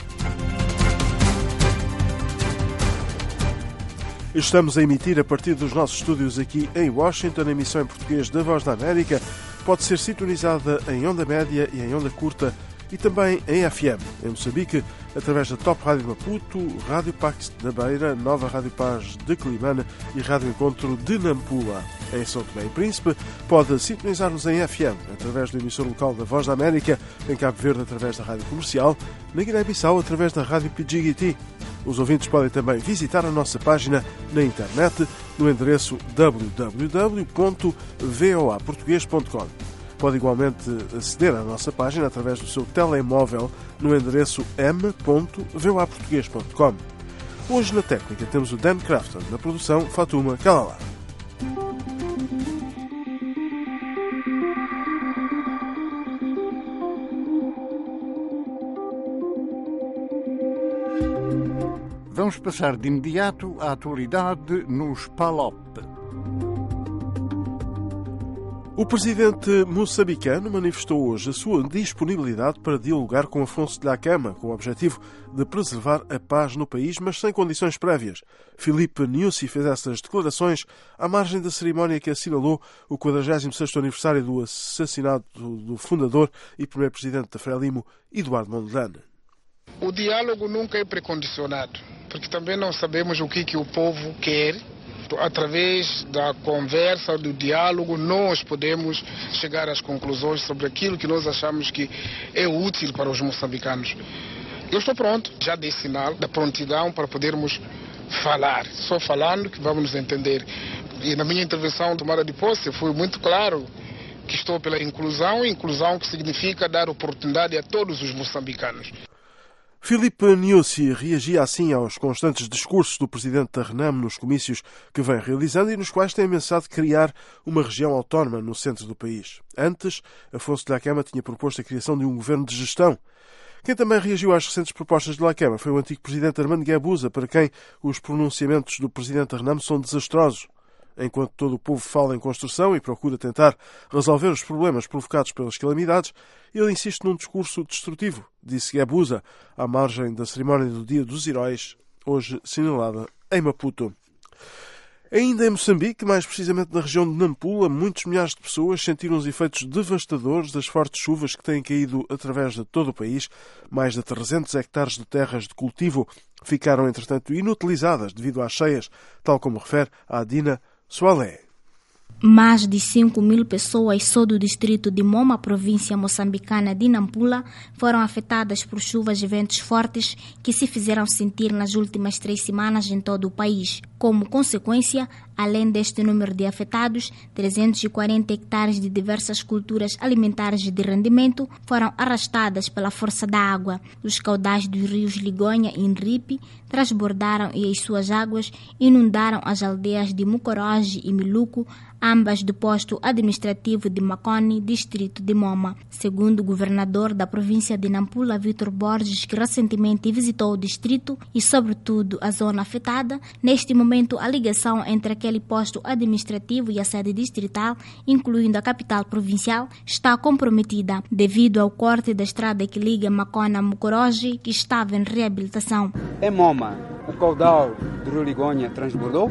Speaker 21: Estamos a emitir a partir dos nossos estúdios aqui em Washington. A emissão em português da Voz da América pode ser sintonizada em onda média e em onda curta e também em FM, em Moçambique, através da Top Rádio Maputo, Rádio Pax da Beira, Nova Rádio Paz de Climane e Rádio Encontro de Nampula. Em São Tomé e Príncipe, pode sintonizar-nos em FM, através do emissor local da Voz da América, em Cabo Verde, através da Rádio Comercial, na Guiné-Bissau, através da Rádio Pidjigiti. Os ouvintes podem também visitar a nossa página na internet, no endereço www.voaportugues.com. Pode igualmente aceder à nossa página através do seu telemóvel no endereço m.voaportugues.com. Hoje na técnica temos o Dan Crafton, na produção Fatuma Kalala.
Speaker 1: Vamos passar de imediato à atualidade nos PALOP.
Speaker 21: O presidente moçambicano manifestou hoje a sua disponibilidade para dialogar com Afonso Dhlakama, com o objetivo de preservar a paz no país, mas sem condições prévias. Filipe Nyusi fez essas declarações à margem da cerimónia que assinalou o 46º aniversário do assassinato do fundador e primeiro presidente da Frelimo, Eduardo Mondlane.
Speaker 19: O diálogo nunca é precondicionado, porque também não sabemos o que o povo quer. Através da conversa, do diálogo, nós podemos chegar às conclusões sobre aquilo que nós achamos que é útil para os moçambicanos. Eu estou pronto, já dei sinal da prontidão para podermos falar. Só falando que vamos nos entender. E na minha intervenção de tomada de posse fui muito claro que estou pela inclusão que significa dar oportunidade a todos os moçambicanos.
Speaker 21: Filipe Nyusi reagia assim aos constantes discursos do presidente da Renamo nos comícios que vem realizando e nos quais tem ameaçado criar uma região autónoma no centro do país. Antes, Afonso Dhlakama tinha proposto a criação de um governo de gestão. Quem também reagiu às recentes propostas de Dhlakama foi o antigo presidente Armando Guebuza, para quem os pronunciamentos do presidente da Renamo são desastrosos. Enquanto todo o povo fala em construção e procura tentar resolver os problemas provocados pelas calamidades, ele insiste num discurso destrutivo, disse Guebuza, à margem da cerimónia do Dia dos Heróis, hoje assinalada em Maputo. Ainda em Moçambique, mais precisamente na região de Nampula, muitos milhares de pessoas sentiram os efeitos devastadores das fortes chuvas que têm caído através de todo o país. Mais de 300 hectares de terras de cultivo ficaram, entretanto, inutilizadas devido às cheias, tal como refere a Adina Soalé.
Speaker 22: Mais de 5.000 pessoas só do distrito de Moma, província moçambicana de Nampula, foram afetadas por chuvas e ventos fortes que se fizeram sentir nas últimas 3 semanas em todo o país. Como consequência, além deste número de afetados, 340 hectares de diversas culturas alimentares de rendimento foram arrastadas pela força da água. Os caudais dos rios Ligonha e Nripe transbordaram e as suas águas inundaram as aldeias de Mukoroge e Miluco, ambas do posto administrativo de Macone, distrito de Moma. Segundo o governador da província de Nampula, Vitor Borges, que recentemente visitou o distrito e, sobretudo, a zona afetada, neste momento a ligação entre aquele posto administrativo e a sede distrital, incluindo a capital provincial, está comprometida devido ao corte da estrada que liga Macone a Mukoroge, que estava em reabilitação.
Speaker 23: Em Moma, o caudal do rio Ligonha transbordou,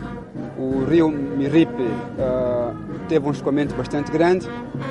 Speaker 23: o rio Miripe teve um escoamento bastante grande.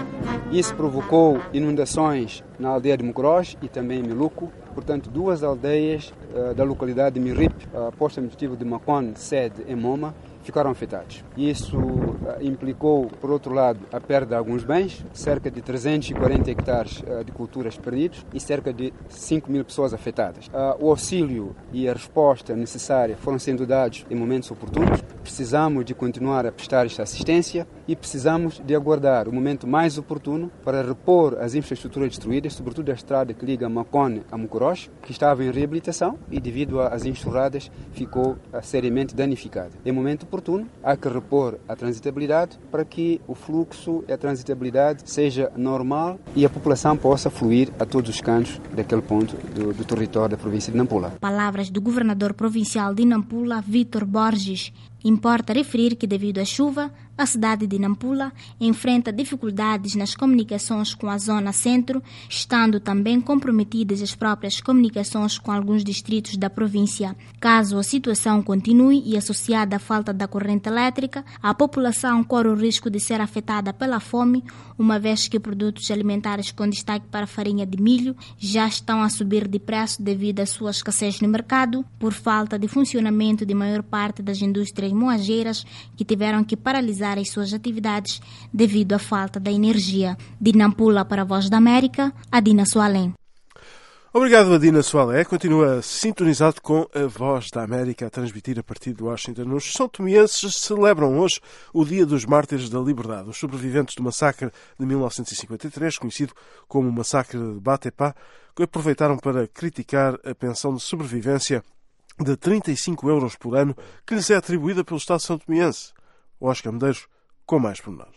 Speaker 23: Isso provocou inundações na aldeia de Mukoroge e também em Miluco. Portanto, 2 aldeias da localidade de Miripe, posto administrativo de Macone, sede em Moma, ficaram afetados. Isso implicou, por outro lado, a perda de alguns bens, cerca de 340 hectares de culturas perdidos e cerca de 5 mil pessoas afetadas. O auxílio e a resposta necessária foram sendo dados em momentos oportunos. Precisamos de continuar a prestar esta assistência e precisamos de aguardar o momento mais oportuno para repor as infraestruturas destruídas, sobretudo a estrada que liga Macone a Mucoroche, que estava em reabilitação e, devido às enxurradas, ficou seriamente danificada. Em momento oportuno, há que repor a transitabilidade para que o fluxo e a transitabilidade seja normal e a população possa fluir a todos os cantos daquele ponto do território da província de Nampula.
Speaker 22: Palavras do governador provincial de Nampula, Vítor Borges. Importa referir que, devido à chuva, a cidade de Nampula enfrenta dificuldades nas comunicações com a zona centro, estando também comprometidas as próprias comunicações com alguns distritos da província. Caso a situação continue e associada à falta da corrente elétrica, a população corre o risco de ser afetada pela fome, uma vez que produtos alimentares com destaque para a farinha de milho já estão a subir de preço devido à sua escassez no mercado, por falta de funcionamento de maior parte das indústrias moageiras que tiveram que paralisar as suas atividades devido à falta da energia. De Nampula para a Voz da América, Adina Soalém.
Speaker 21: Obrigado, Adina Soalé. Continua sintonizado com a Voz da América a transmitir a partir de Washington. Os são tomienses celebram hoje o Dia dos Mártires da Liberdade. Os sobreviventes do massacre de 1953, conhecido como o Massacre de Batepá, que aproveitaram para criticar a pensão de sobrevivência de 35 euros por ano que lhes é atribuída pelo Estado santomiense. Oscar Medeiros, com mais pormenores.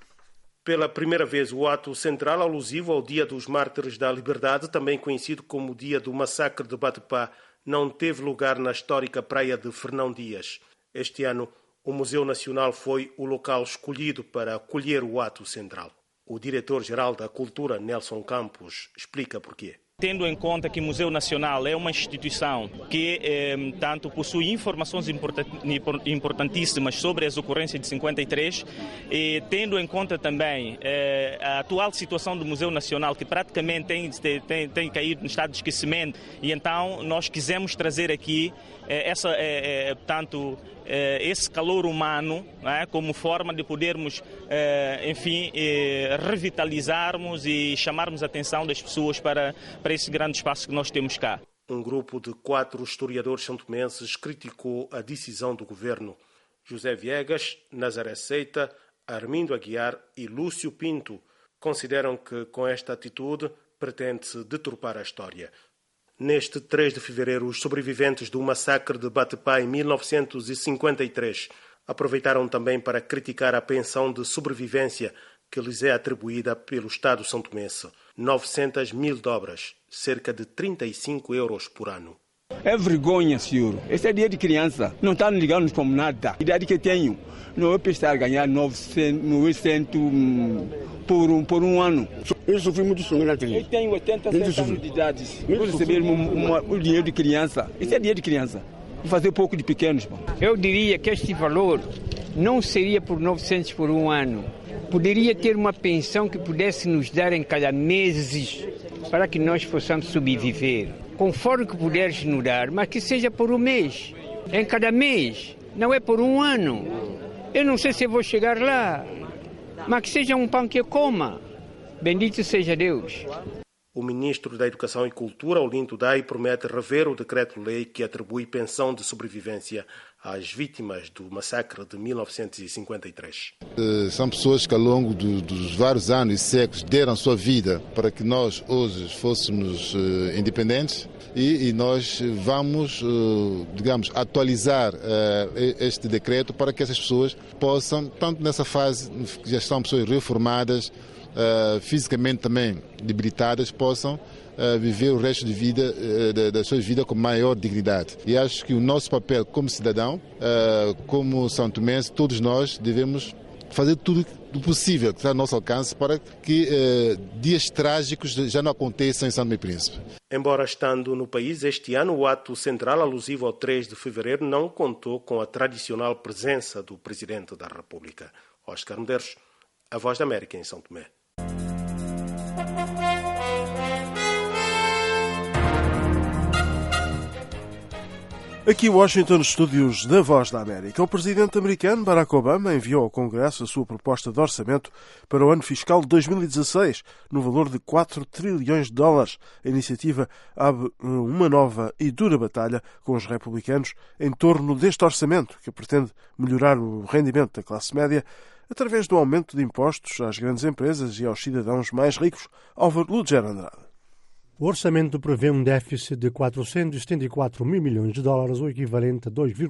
Speaker 3: Pela primeira vez, o ato central alusivo ao Dia dos Mártires da Liberdade, também conhecido como o Dia do Massacre de Batepá, não teve lugar na histórica praia de Fernão Dias. Este ano, o Museu Nacional foi o local escolhido para acolher o ato central. O diretor-geral da Cultura, Nelson Campos, explica porquê.
Speaker 5: Tendo em conta que o Museu Nacional é uma instituição que tanto possui informações importantíssimas sobre as ocorrências de 53 e tendo em conta também a atual situação do Museu Nacional, que praticamente tem caído no estado de esquecimento, e então nós quisemos trazer aqui esse calor humano, como forma de podermos, revitalizarmos e chamarmos a atenção das pessoas para esse grande espaço que nós temos cá.
Speaker 3: Um grupo de 4 historiadores santomenses criticou a decisão do governo. José Viegas, Nazaré Seita, Armindo Aguiar e Lúcio Pinto consideram que, com esta atitude, pretende-se deturpar a história. Neste 3 de fevereiro, os sobreviventes do massacre de Batepá em 1953 aproveitaram também para criticar a pensão de sobrevivência que lhes é atribuída pelo Estado santomense. 900 mil dobras, cerca de 35 euros por ano.
Speaker 6: É vergonha, senhor. Esse é dia de criança. Não está ligando como nada. A idade que tenho, não é para estar a ganhar 900 por um ano.
Speaker 24: Eu sofri muito sangrante.
Speaker 6: Eu tenho 87 anos de idade. Vou receber o dinheiro de criança. Esse é dia de criança. Vou fazer pouco de pequenos.
Speaker 25: Eu diria que este valor não seria por 900 por um ano. Poderia ter uma pensão que pudesse nos dar em cada mês para que nós possamos sobreviver. Conforme que puderes nos dar, mas que seja por um mês. Em cada mês. Não é por um ano. Eu não sei se vou chegar lá. Mas que seja um pão que eu coma. Bendito seja Deus.
Speaker 3: O ministro da Educação e Cultura, Olinto Dai, promete rever o decreto-lei que atribui pensão de sobrevivência às vítimas do massacre de 1953.
Speaker 26: São pessoas que ao longo dos vários anos e séculos deram sua vida para que nós hoje fôssemos independentes e nós vamos, atualizar este decreto para que essas pessoas possam, tanto nessa fase que já são pessoas reformadas, fisicamente também debilitadas, possam viver o resto de vida da sua vida com maior dignidade. E acho que o nosso papel como cidadão, como santomense, todos nós devemos fazer tudo o possível que está ao nosso alcance para que dias trágicos já não aconteçam em São Tomé e Príncipe.
Speaker 3: Embora estando no país este ano, o ato central alusivo ao 3 de fevereiro não contou com a tradicional presença do Presidente da República. Oscar Medeiros, a Voz da América em São Tomé.
Speaker 21: Aqui em Washington, estúdios da Voz da América. O presidente americano Barack Obama enviou ao Congresso a sua proposta de orçamento para o ano fiscal de 2016, no valor de 4 trilhões de dólares. A iniciativa abre uma nova e dura batalha com os republicanos em torno deste orçamento, que pretende melhorar o rendimento da classe média através do aumento de impostos às grandes empresas e aos cidadãos mais ricos. Álvaro Ludger Andrade.
Speaker 4: O orçamento prevê um déficit de 474 mil milhões de dólares, o equivalente a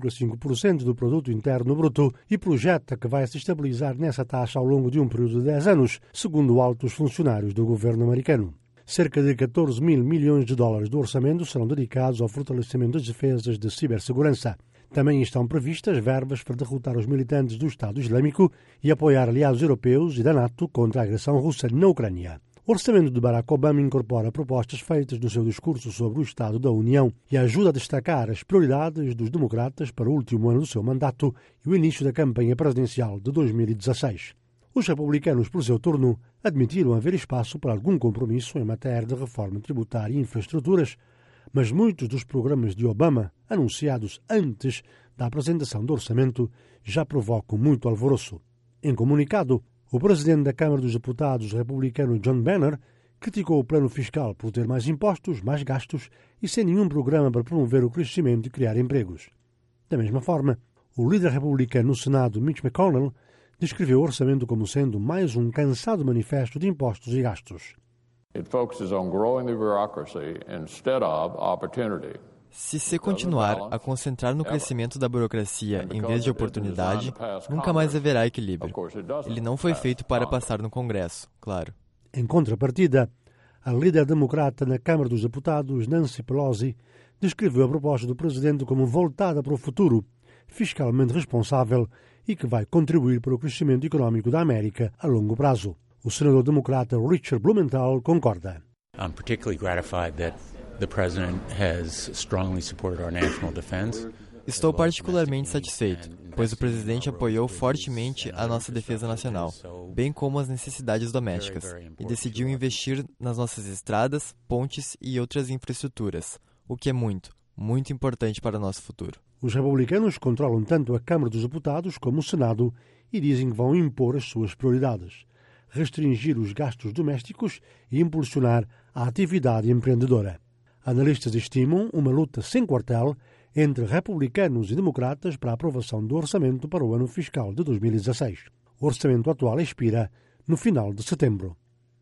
Speaker 4: 2,5% do produto interno bruto, e projeta que vai se estabilizar nessa taxa ao longo de um período de 10 anos, segundo altos funcionários do governo americano. Cerca de 14 mil milhões de dólares do orçamento serão dedicados ao fortalecimento das defesas de cibersegurança. Também estão previstas verbas para derrotar os militantes do Estado Islâmico e apoiar aliados europeus e da NATO contra a agressão russa na Ucrânia. O orçamento de Barack Obama incorpora propostas feitas no seu discurso sobre o Estado da União e ajuda a destacar as prioridades dos democratas para o último ano do seu mandato e o início da campanha presidencial de 2016. Os republicanos, por seu turno, admitiram haver espaço para algum compromisso em matéria de reforma tributária e infraestruturas, mas muitos dos programas de Obama, anunciados antes da apresentação do orçamento, já provocam muito alvoroço. Em comunicado, o presidente da Câmara dos Deputados republicano John Boehner criticou o plano fiscal por ter mais impostos, mais gastos e sem nenhum programa para promover o crescimento e criar empregos. Da mesma forma, o líder republicano no Senado, Mitch McConnell, descreveu o orçamento como sendo mais um cansado manifesto de impostos e gastos.
Speaker 8: It focuses on growing the bureaucracy instead of opportunity.
Speaker 9: Se se continuar a concentrar no crescimento da burocracia em vez de oportunidade, nunca mais haverá equilíbrio. Ele não foi feito para passar no Congresso, claro.
Speaker 4: Em contrapartida, a líder democrata na Câmara dos Deputados, Nancy Pelosi, descreveu a proposta do presidente como voltada para o futuro, fiscalmente responsável e que vai contribuir para o crescimento econômico da América a longo prazo. O senador democrata Richard Blumenthal concorda.
Speaker 10: I'm particularly gratified that the president has strongly supported our national defense.
Speaker 9: Estou particularmente satisfeito, pois o presidente apoiou fortemente a nossa defesa nacional, bem como as necessidades domésticas, e decidiu investir nas nossas estradas, pontes e outras infraestruturas, o que é muito, muito importante para o nosso futuro.
Speaker 4: Os republicanos controlam tanto a Câmara dos Deputados como o Senado e dizem que vão impor as suas prioridades, restringir os gastos domésticos e impulsionar a atividade empreendedora. Analistas estimam uma luta sem quartel entre republicanos e democratas para a aprovação do orçamento para o ano fiscal de 2016. O orçamento atual expira no final de setembro.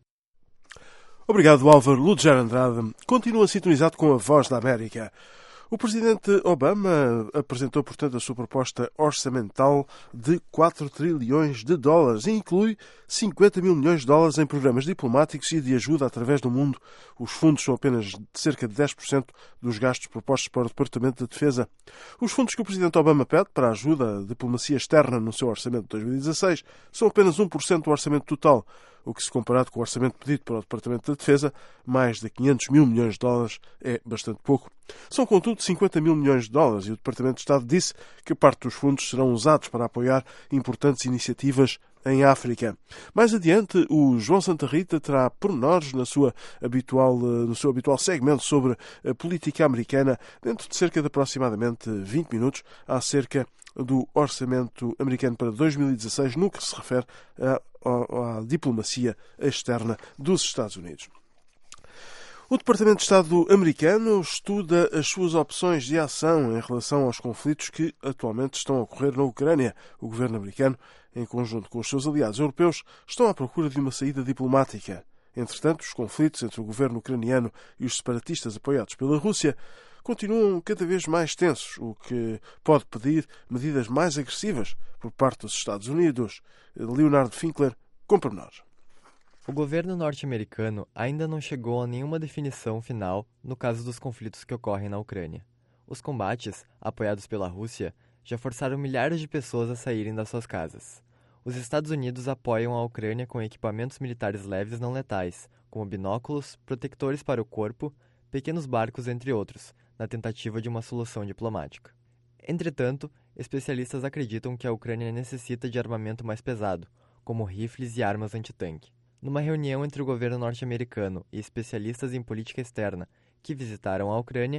Speaker 21: Obrigado, Álvaro Ludger Andrade. Continua sintonizado com a Voz da América. O presidente Obama apresentou, portanto, a sua proposta orçamental de 4 trilhões de dólares e inclui 50 mil milhões de dólares em programas diplomáticos e de ajuda através do mundo. Os fundos são apenas de cerca de 10% dos gastos propostos para o Departamento de Defesa. Os fundos que o presidente Obama pede para a ajuda à diplomacia externa no seu orçamento de 2016 são apenas 1% do orçamento total, o que, se comparado com o orçamento pedido para o Departamento da Defesa, mais de 500 mil milhões de dólares, é bastante pouco. São, contudo, 50 mil milhões de dólares e o Departamento de Estado disse que parte dos fundos serão usados para apoiar importantes iniciativas em África. Mais adiante, o João Santa Rita terá pormenores no seu habitual segmento sobre a política americana, dentro de cerca de aproximadamente 20 minutos, acerca do orçamento americano para 2016, no que se refere à diplomacia externa dos Estados Unidos. O Departamento de Estado americano estuda as suas opções de ação em relação aos conflitos que atualmente estão a ocorrer na Ucrânia. O governo americano, em conjunto com os seus aliados europeus, estão à procura de uma saída diplomática. Entretanto, os conflitos entre o governo ucraniano e os separatistas apoiados pela Rússia continuam cada vez mais tensos, o que pode pedir medidas mais agressivas por parte dos Estados Unidos. Leonardo Finkler, com pormenores.
Speaker 9: O governo norte-americano ainda não chegou a nenhuma definição final no caso dos conflitos que ocorrem na Ucrânia. Os combates, apoiados pela Rússia, já forçaram milhares de pessoas a saírem das suas casas. Os Estados Unidos apoiam a Ucrânia com equipamentos militares leves não letais, como binóculos, protetores para o corpo, pequenos barcos, entre outros, na tentativa de uma solução diplomática. Entretanto, especialistas acreditam que a Ucrânia necessita de armamento mais pesado, como rifles e armas antitanque. Numa reunião entre o governo norte-americano e especialistas em política externa que visitaram a Ucrânia,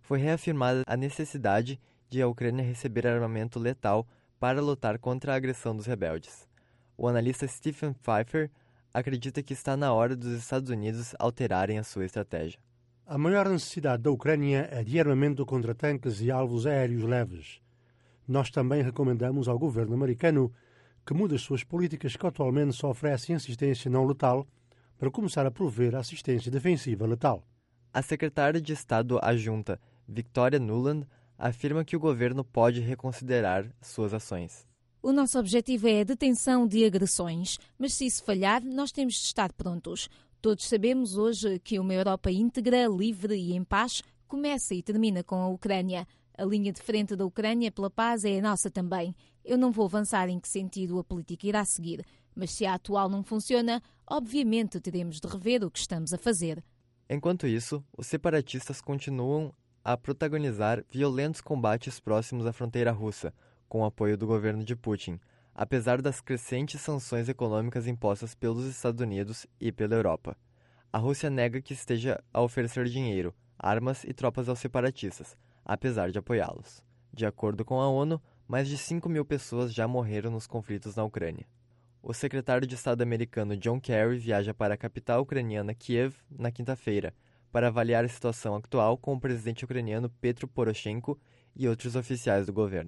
Speaker 9: foi reafirmada a necessidade de a Ucrânia receber armamento letal para lutar contra a agressão dos rebeldes. O analista Stephen Pfeiffer acredita que está na hora dos Estados Unidos alterarem a sua estratégia.
Speaker 4: A maior necessidade da Ucrânia é de armamento contra tanques e alvos aéreos leves. Nós também recomendamos ao governo americano que mude as suas políticas que atualmente só oferecem assistência não letal para começar a prover assistência defensiva letal.
Speaker 9: A secretária de Estado adjunta, Victoria Nuland, afirma que o governo pode reconsiderar suas ações.
Speaker 11: O nosso objetivo é a detenção de agressões, mas se isso falhar, nós temos de estar prontos. Todos sabemos hoje que uma Europa íntegra, livre e em paz começa e termina com a Ucrânia. A linha de frente da Ucrânia pela paz é a nossa também. Eu não vou avançar em que sentido a política irá seguir, mas se a atual não funciona, obviamente teremos de rever o que estamos a fazer.
Speaker 9: Enquanto isso, os separatistas continuam a protagonizar violentos combates próximos à fronteira russa, com o apoio do governo de Putin, apesar das crescentes sanções econômicas impostas pelos Estados Unidos e pela Europa. A Rússia nega que esteja a oferecer dinheiro, armas e tropas aos separatistas, apesar de apoiá-los. De acordo com a ONU, mais de 5.000 pessoas já morreram nos conflitos na Ucrânia. O secretário de Estado americano John Kerry viaja para a capital ucraniana Kiev na quinta-feira para avaliar a situação atual com o presidente ucraniano Petro Poroshenko e outros oficiais do governo.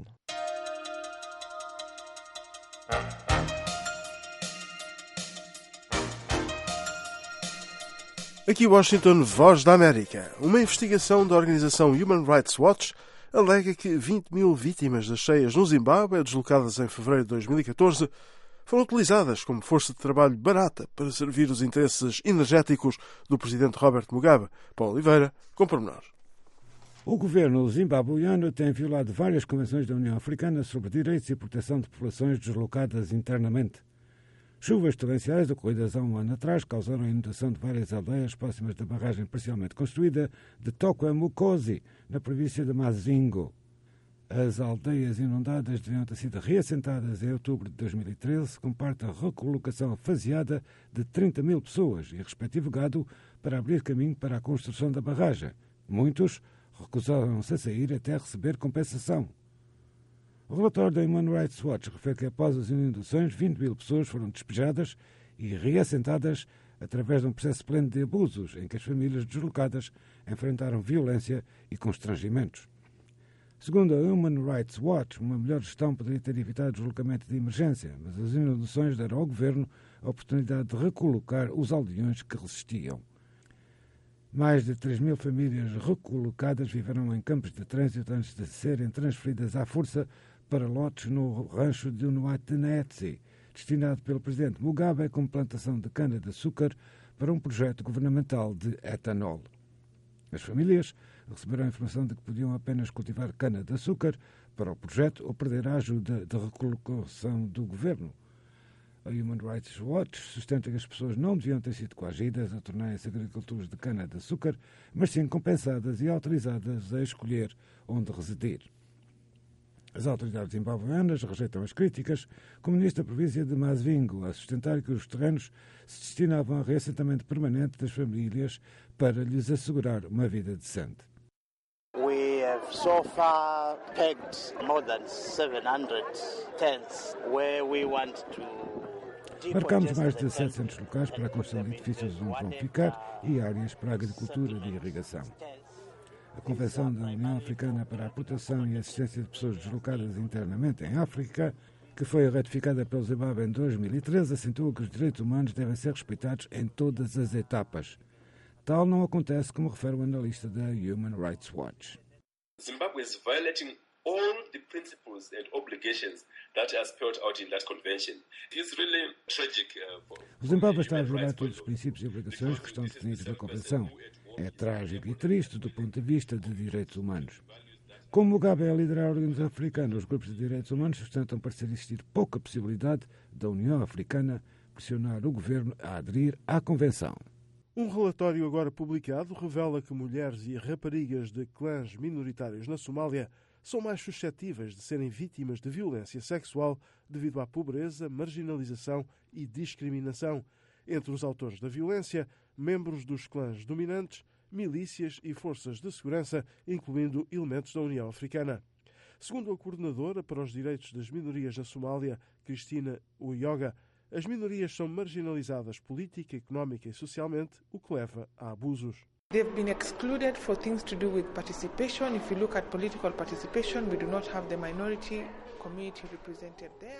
Speaker 21: Aqui Washington, Voz da América. Uma investigação da organização Human Rights Watch alega que 20.000 vítimas das cheias no Zimbábue, deslocadas em fevereiro de 2014, foram utilizadas como força de trabalho barata para servir os interesses energéticos do presidente Robert Mugabe. Paulo Oliveira, com pormenores.
Speaker 12: O governo zimbabueano tem violado várias convenções da União Africana sobre direitos e proteção de populações deslocadas internamente. Chuvas torrenciais ocorridas há um ano atrás causaram a inundação de várias aldeias próximas da barragem parcialmente construída de Tokwe-Mukosi, na província de Mazingo. As aldeias inundadas deviam ter sido reassentadas em outubro de 2013, com parte da recolocação faseada de 30.000 pessoas e respectivo gado para abrir caminho para a construção da barragem. Muitos recusaram-se a sair até receber compensação. O relatório da Human Rights Watch refere que após as inundações, 20.000 pessoas foram despejadas e reassentadas através de um processo pleno de abusos, em que as famílias deslocadas enfrentaram violência e constrangimentos. Segundo a Human Rights Watch, uma melhor gestão poderia ter evitado o deslocamento de emergência, mas as inundações deram ao governo a oportunidade de recolocar os aldeões que resistiam. Mais de 3.000 famílias recolocadas viveram em campos de trânsito antes de serem transferidas à força para lotes no rancho de Unuatenetsi, destinado pelo presidente Mugabe como plantação de cana-de-açúcar para um projeto governamental de etanol. As famílias receberam a informação de que podiam apenas cultivar cana-de-açúcar para o projeto ou perder a ajuda de recolocação do governo. A Human Rights Watch sustenta que as pessoas não deviam ter sido coagidas a tornarem-se agricultores de cana-de-açúcar, mas sim compensadas e autorizadas a escolher onde residir. As autoridades zimbabueanas rejeitam as críticas, como nesta província de Mazingo, a sustentar que os terrenos se destinavam a reassentamento permanente das famílias para lhes assegurar uma vida decente.
Speaker 13: We have so far pegged more than 700 tents where we want to.
Speaker 12: Marcamos mais de 700 locais para a construção de edifícios onde vão ficar e áreas para a agricultura e irrigação. A Convenção da União Africana para a Proteção e Assistência de Pessoas Deslocadas Internamente em África, que foi ratificada pelo Zimbábue em 2013, acentua que os direitos humanos devem ser respeitados em todas as etapas. Tal não acontece, como refere o analista da Human Rights Watch.
Speaker 14: Zimbabwe is violating all the principles and obligations that are spelled out in that convention. It's really tragic.
Speaker 12: O Zimbábue está a violar todos os princípios e obrigações que estão definidos na Convenção. É trágico e triste do ponto de vista de direitos humanos. Como Mugabe é a liderar a Organização Africana, os grupos de direitos humanos sustentam parecer existir pouca possibilidade da União Africana pressionar o governo a aderir à Convenção.
Speaker 21: Um relatório agora publicado revela que mulheres e raparigas de clãs minoritários na Somália são mais suscetíveis de serem vítimas de violência sexual devido à pobreza, marginalização e discriminação. Entre os autores da violência, membros dos clãs dominantes milícias e forças de segurança, incluindo elementos da União Africana. Segundo a coordenadora para os direitos das minorias na Somália, Cristina Uyoga, as minorias são marginalizadas política, económica e socialmente, o que leva a abusos.
Speaker 7: They've been excluded for things to do with participation. If you look at political participation, we do not have the minority community represented there.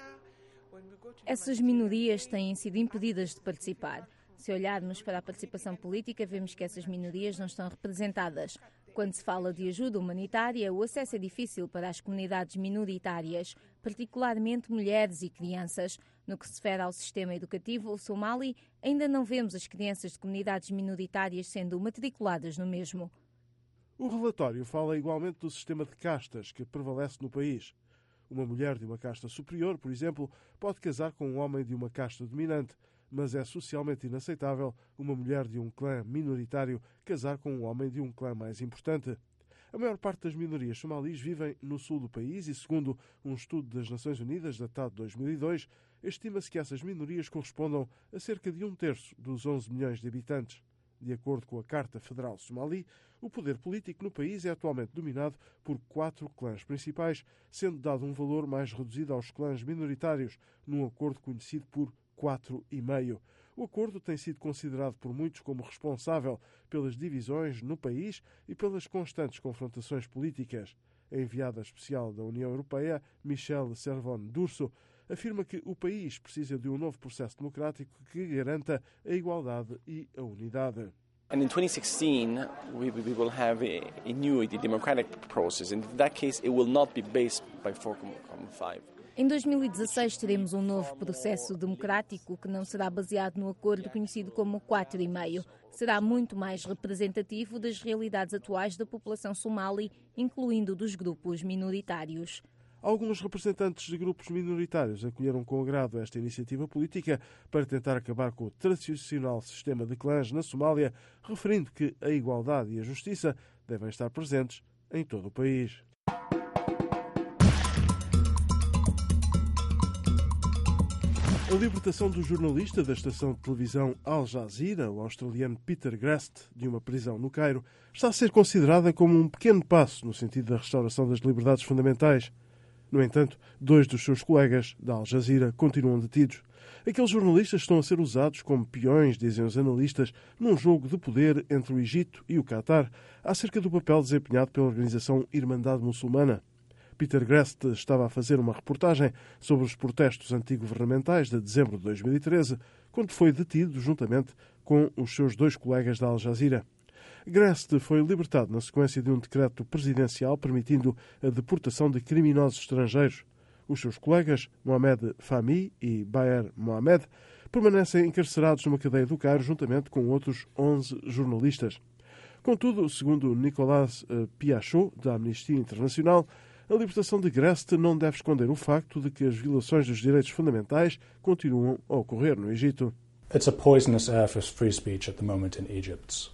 Speaker 11: Essas minorias têm sido impedidas de participar. Se olharmos para a participação política, vemos que essas minorias não estão representadas. Quando se fala de ajuda humanitária, o acesso é difícil para as comunidades minoritárias, particularmente mulheres e crianças. No que se refere ao sistema educativo somali, ainda não vemos as crianças de comunidades minoritárias sendo matriculadas no mesmo.
Speaker 21: O relatório fala igualmente do sistema de castas que prevalece no país. Uma mulher de uma casta superior, por exemplo, pode casar com um homem de uma casta dominante, mas é socialmente inaceitável uma mulher de um clã minoritário casar com um homem de um clã mais importante. A maior parte das minorias somalis vivem no sul do país e, segundo um estudo das Nações Unidas datado de 2002, estima-se que essas minorias correspondam a cerca de 1/3 dos 11 milhões de habitantes. De acordo com a Carta Federal Somali, o poder político no país é atualmente dominado por 4 clãs principais, sendo dado um valor mais reduzido aos clãs minoritários, num acordo conhecido por 4,5. O acordo tem sido considerado por muitos como responsável pelas divisões no país e pelas constantes confrontações políticas. A enviada especial da União Europeia, Michelle Servon-D'Urso, afirma que o país precisa de um novo processo democrático que garanta a igualdade e a unidade.
Speaker 15: And in 2016, we will have a new democratic process. In that case, it will not be based by 4.5.
Speaker 11: Em 2016 teremos um novo processo democrático que não será baseado no acordo conhecido como 4,5. Será muito mais representativo das realidades atuais da população somali, incluindo dos grupos minoritários.
Speaker 21: Alguns representantes de grupos minoritários acolheram com agrado esta iniciativa política para tentar acabar com o tradicional sistema de clãs na Somália, referindo que a igualdade e a justiça devem estar presentes em todo o país. A libertação do jornalista da estação de televisão Al Jazeera, o australiano Peter Grest, de uma prisão no Cairo, está a ser considerada como um pequeno passo no sentido da restauração das liberdades fundamentais. No entanto, 2 dos seus colegas da Al Jazeera continuam detidos. Aqueles jornalistas estão a ser usados como peões, dizem os analistas, num jogo de poder entre o Egito e o Qatar, acerca do papel desempenhado pela organização Irmandade Muçulmana. Peter Grest estava a fazer uma reportagem sobre os protestos antigovernamentais de dezembro de 2013, quando foi detido juntamente com os seus 2 colegas da Al Jazeera. Grest foi libertado na sequência de um decreto presidencial permitindo a deportação de criminosos estrangeiros. Os seus colegas, Mohamed Fahmy e Baer Mohamed, permanecem encarcerados numa cadeia do Cairo juntamente com outros 11 jornalistas. Contudo, segundo Nicolas Piachot, da Amnistia Internacional, a libertação de Grest não deve esconder o facto de que as violações dos direitos fundamentais continuam a ocorrer no Egito.
Speaker 16: It's a poisonous air for free speech at the moment in Egypt.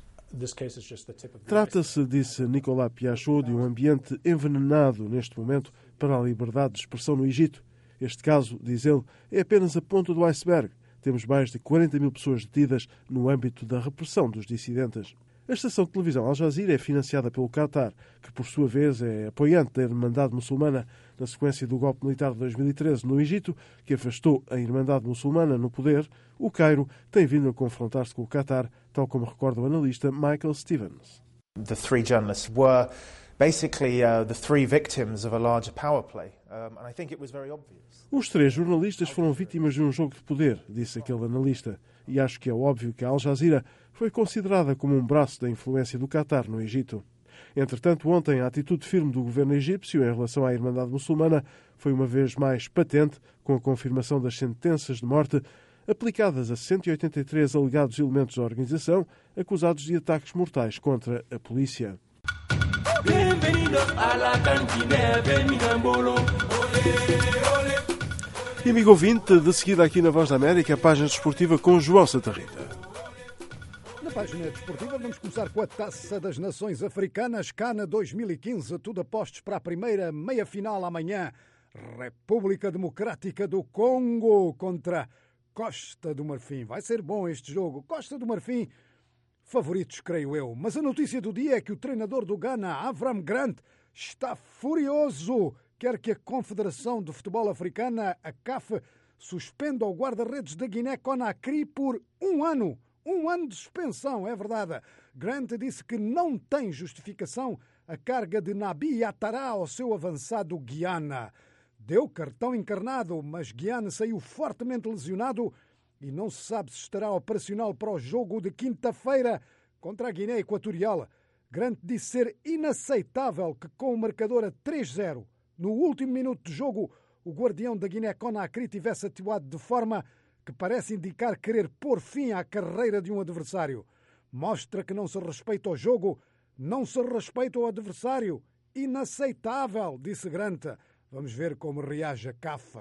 Speaker 21: Trata-se, disse Nicolas Piachot, de um ambiente envenenado neste momento para a liberdade de expressão no Egito. Este caso, diz ele, é apenas a ponta do iceberg. Temos mais de 40 mil pessoas detidas no âmbito da repressão dos dissidentes. A estação de televisão Al Jazeera é financiada pelo Qatar, que por sua vez é apoiante da Irmandade Muçulmana. Na sequência do golpe militar de 2013 no Egito, que afastou a Irmandade Muçulmana no poder, o Cairo tem vindo a confrontar-se com o Qatar, tal como recorda o analista Michael Stevens.
Speaker 17: The 3 journalists were basically the 3 victims of a larger power play, and I think it was very obvious.
Speaker 21: Os 3 jornalistas foram vítimas de um jogo de poder, disse aquele analista, e acho que é óbvio que a Al Jazeera foi considerada como um braço da influência do Qatar no Egito. Entretanto, ontem, a atitude firme do governo egípcio em relação à Irmandade Muçulmana foi uma vez mais patente, com a confirmação das sentenças de morte aplicadas a 183 alegados elementos da organização acusados de ataques mortais contra a polícia. E amigo ouvinte, de seguida aqui na Voz da América, a página desportiva com João Santa Rita.
Speaker 2: Na página desportiva vamos começar com a Taça das Nações Africanas, Cana 2015, tudo apostos para a primeira meia-final amanhã. República Democrática do Congo contra Costa do Marfim. Vai ser bom este jogo. Costa do Marfim favoritos, creio eu. Mas a notícia do dia é que o treinador do Ghana, Avram Grant, está furioso. Quer que a Confederação de Futebol Africana, a CAF, suspenda o guarda-redes da Guiné-Conakry por 1 ano. 1 ano de suspensão, é verdade. Grant disse que não tem justificação a carga de Nabi Yattara ao seu avançado Guiana. Deu cartão encarnado, mas Guiana saiu fortemente lesionado e não se sabe se estará operacional para o jogo de quinta-feira contra a Guiné Equatorial. Grant disse ser inaceitável que, com o marcador a 3-0, no último minuto de jogo, o guardião da Guiné-Conakry tivesse atuado de forma que parece indicar querer pôr fim à carreira de um adversário. Mostra que não se respeita o jogo, não se respeita o adversário. Inaceitável, disse Grant. Vamos ver como reage a CAF.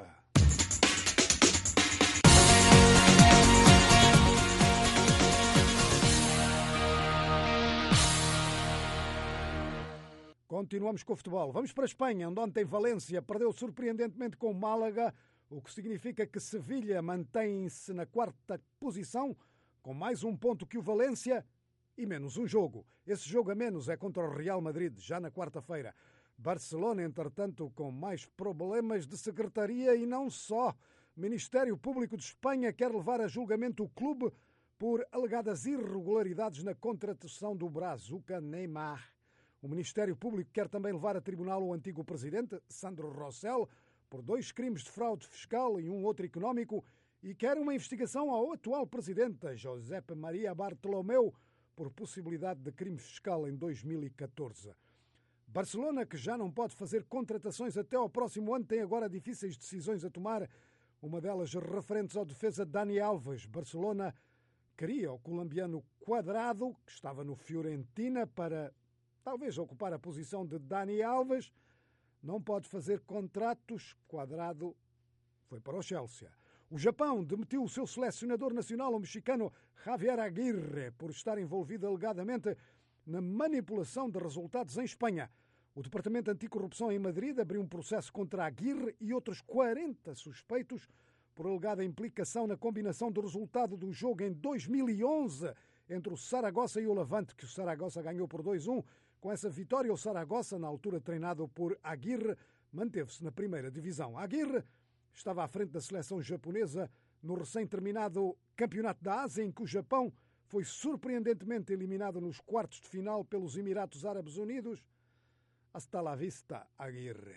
Speaker 2: Continuamos com o futebol. Vamos para a Espanha, onde ontem Valência perdeu surpreendentemente com o Málaga, o que significa que Sevilha mantém-se na 4ª posição, com mais um ponto que o Valência e menos um jogo. Esse jogo a menos é contra o Real Madrid, já na quarta-feira. Barcelona, entretanto, com mais problemas de secretaria e não só. O Ministério Público de Espanha quer levar a julgamento o clube por alegadas irregularidades na contratação do Brazuca Neymar. O Ministério Público quer também levar a tribunal o antigo presidente, Sandro Rosell, por 2 crimes de fraude fiscal e um outro económico, e quer uma investigação ao atual presidente, Josep Maria Bartolomeu, por possibilidade de crime fiscal em 2014. Barcelona, que já não pode fazer contratações até ao próximo ano, tem agora difíceis decisões a tomar, uma delas referentes ao defesa Dani Alves. Barcelona queria o colombiano Cuadrado, que estava no Fiorentina, para talvez ocupar a posição de Dani Alves. Não pode fazer contratos. Cuadrado foi para o Chelsea. O Japão demitiu o seu selecionador nacional, o mexicano Javier Aguirre, por estar envolvido alegadamente na manipulação de resultados em Espanha. O Departamento Anticorrupção em Madrid abriu um processo contra Aguirre e outros 40 suspeitos por alegada implicação na combinação do resultado do jogo em 2011 entre o Saragossa e o Levante, que o Saragossa ganhou por 2-1. Com essa vitória, o Saragossa, na altura treinado por Aguirre, manteve-se na primeira divisão. Aguirre estava à frente da seleção japonesa no recém-terminado Campeonato da Ásia, em que o Japão foi surpreendentemente eliminado nos quartos de final pelos Emirados Árabes Unidos. Hasta la vista, Aguirre.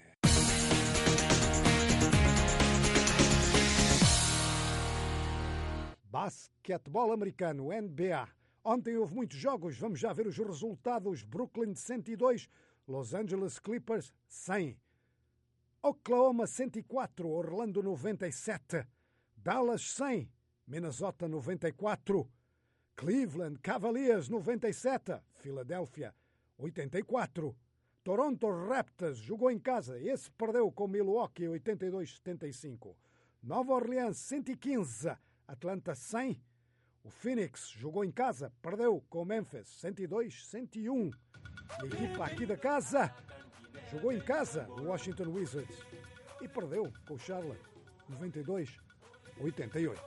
Speaker 2: Basquetebol americano, NBA. Ontem houve muitos jogos, vamos já ver os resultados. Brooklyn 102, Los Angeles Clippers 100. Oklahoma 104, Orlando 97. Dallas 100, Minnesota 94. Cleveland Cavaliers 97, Filadélfia 84. Toronto Raptors jogou em casa, esse perdeu com Milwaukee 82-75. Nova Orleans 115, Atlanta 100. O Phoenix jogou em casa, perdeu com Memphis 102-101. A equipa aqui da casa jogou em casa, o Washington Wizards, e perdeu com o Charlotte 92-88.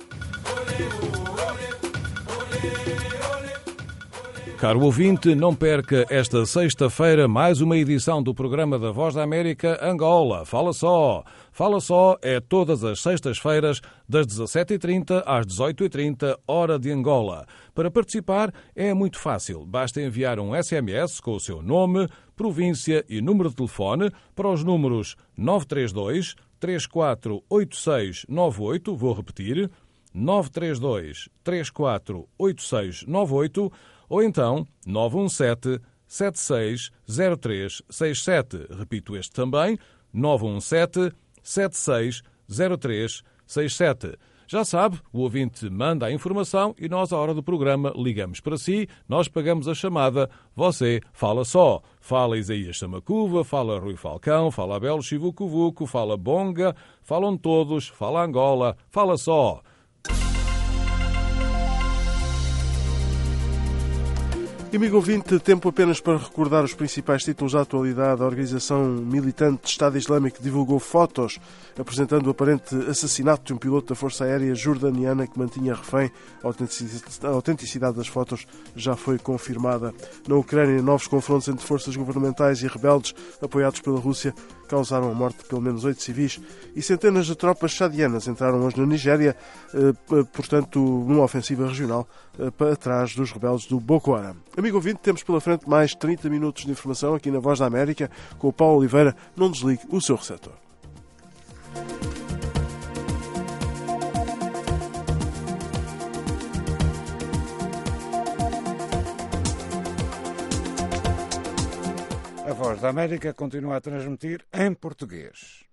Speaker 1: Caro ouvinte, não perca esta sexta-feira mais uma edição do programa da Voz da América Angola. Fala só! Fala só é todas as sextas-feiras, das 17h30 às 18h30, hora de Angola. Para participar é muito fácil. Basta enviar um SMS com o seu nome, província e número de telefone para os números 932 348698, vou repetir, 932 348698, ou então 917 760367. Repito este também, 917 760367. Já sabe, o ouvinte manda a informação e nós, à hora do programa, ligamos para si, nós pagamos a chamada, você fala só. Fala Isaías Samacuva, fala Rui Falcão, fala Abel Chivucovuco, fala Bonga, falam todos, fala Angola, fala só.
Speaker 21: Amigo ouvinte, tempo apenas para recordar os principais títulos da atualidade. A organização militante de Estado Islâmico divulgou fotos apresentando o aparente assassinato de um piloto da Força Aérea jordaniana que mantinha refém. A autenticidade das fotos já foi confirmada. Na Ucrânia, novos confrontos entre forças governamentais e rebeldes apoiados pela Rússia causaram a morte de pelo menos 8 civis e centenas de tropas chadianas entraram hoje na Nigéria, portanto, numa ofensiva regional para trás dos rebeldes do Boko Haram. Amigo ouvinte, temos pela frente mais 30 minutos de informação aqui na Voz da América com o Paulo Oliveira. Não desligue o seu receptor.
Speaker 12: A Voz da América continua a transmitir em português.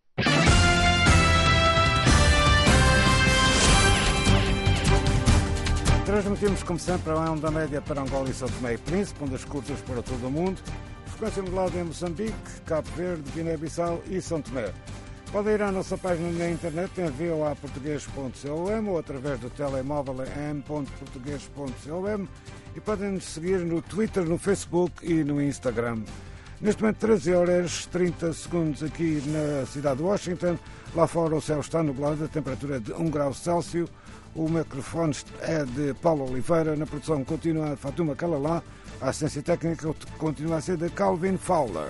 Speaker 12: Transmitimos, como sempre, a onda média para Angola e São Tomé e Príncipe, ondas curtas para todo o mundo. Frequência modulada em Moçambique, Cabo Verde, Guiné-Bissau e São Tomé. Podem ir à nossa página na internet em voaportugues.com ou através do telemóvel em m.portugues.com e podem nos seguir no Twitter, no Facebook e no Instagram. Neste momento, 13 horas 30 segundos aqui na cidade de Washington. Lá fora o céu está nublado, a temperatura é de 1 grau Celsius. O microfone é de Paulo Oliveira. Na produção continua a Fatuma Calalá. A assistência técnica continua a ser de Calvin Fowler.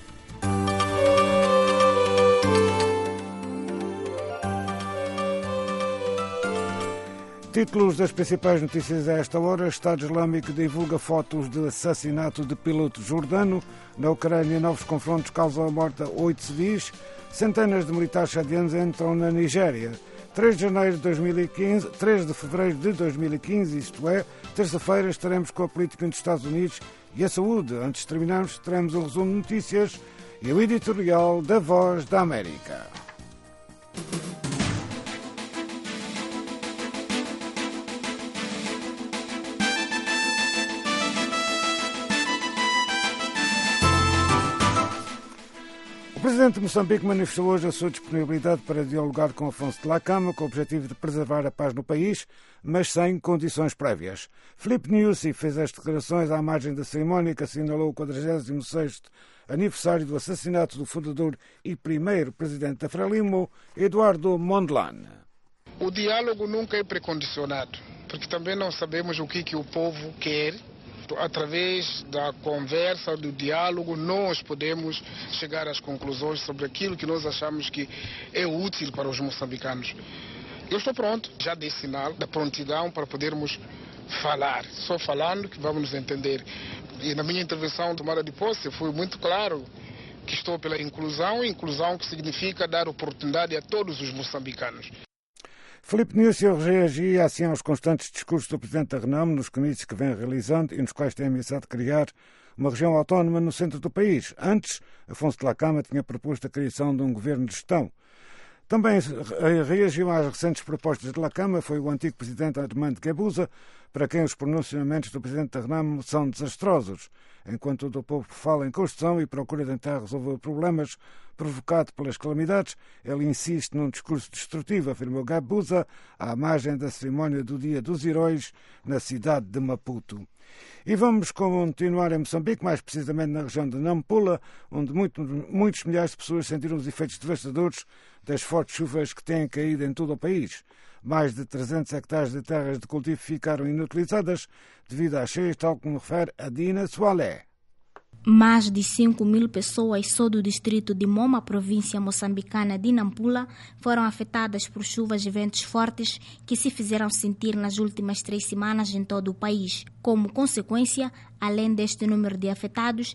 Speaker 12: Títulos das principais notícias a esta hora. Estado Islâmico divulga fotos de assassinato de piloto jordano. Na Ucrânia, novos confrontos causam a morte a 8 civis. Centenas de militares chadianos entram na Nigéria. 3 de fevereiro de 2015, isto é, terça-feira, estaremos com a política nos Estados Unidos e a saúde. Antes de terminarmos, teremos um resumo de notícias e o editorial da Voz da América. O presidente de Moçambique manifestou hoje a sua disponibilidade para dialogar com Afonso de Lacama com o objetivo de preservar a paz no país, mas sem condições prévias. Filipe Nyusi fez as declarações à margem da cerimónia que assinalou o 46º aniversário do assassinato do fundador e primeiro presidente da Frelimo, Eduardo Mondlane.
Speaker 18: O diálogo nunca é precondicionado, porque também não sabemos o que o povo quer. Através da conversa, do diálogo, nós podemos chegar às conclusões sobre aquilo que nós achamos que é útil para os moçambicanos. Eu estou pronto, já dei sinal da prontidão para podermos falar. Só falando que vamos nos entender. E na minha intervenção tomada de posse foi muito claro que estou pela inclusão que significa dar oportunidade a todos os moçambicanos.
Speaker 12: Filipe Nyusi reagia assim aos constantes discursos do presidente da Renamo nos comícios que vem realizando e nos quais tem ameaçado criar uma região autónoma no centro do país. Antes, Afonso de Lacama tinha proposto a criação de um governo de gestão. Também reagiu às recentes propostas de Lacama foi o antigo presidente Armando Guebuza, para quem os pronunciamentos do presidente da Renamo são desastrosos. Enquanto o povo fala em construção e procura tentar resolver problemas provocados pelas calamidades, ele insiste num discurso destrutivo, afirmou Guebuza, à margem da cerimónia do Dia dos Heróis na cidade de Maputo. E vamos continuar em Moçambique, mais precisamente na região de Nampula, onde muitos milhares de pessoas sentiram os efeitos devastadores das fortes chuvas que têm caído em todo o país. Mais de 300 hectares de terras de cultivo ficaram inutilizadas devido às cheias, tal como refere Adina Soalé.
Speaker 19: Mais de 5.000 pessoas só do distrito de Moma, província moçambicana de Nampula, foram afetadas por chuvas e ventos fortes que se fizeram sentir nas últimas 3 semanas em todo o país. Como consequência, além deste número de afetados,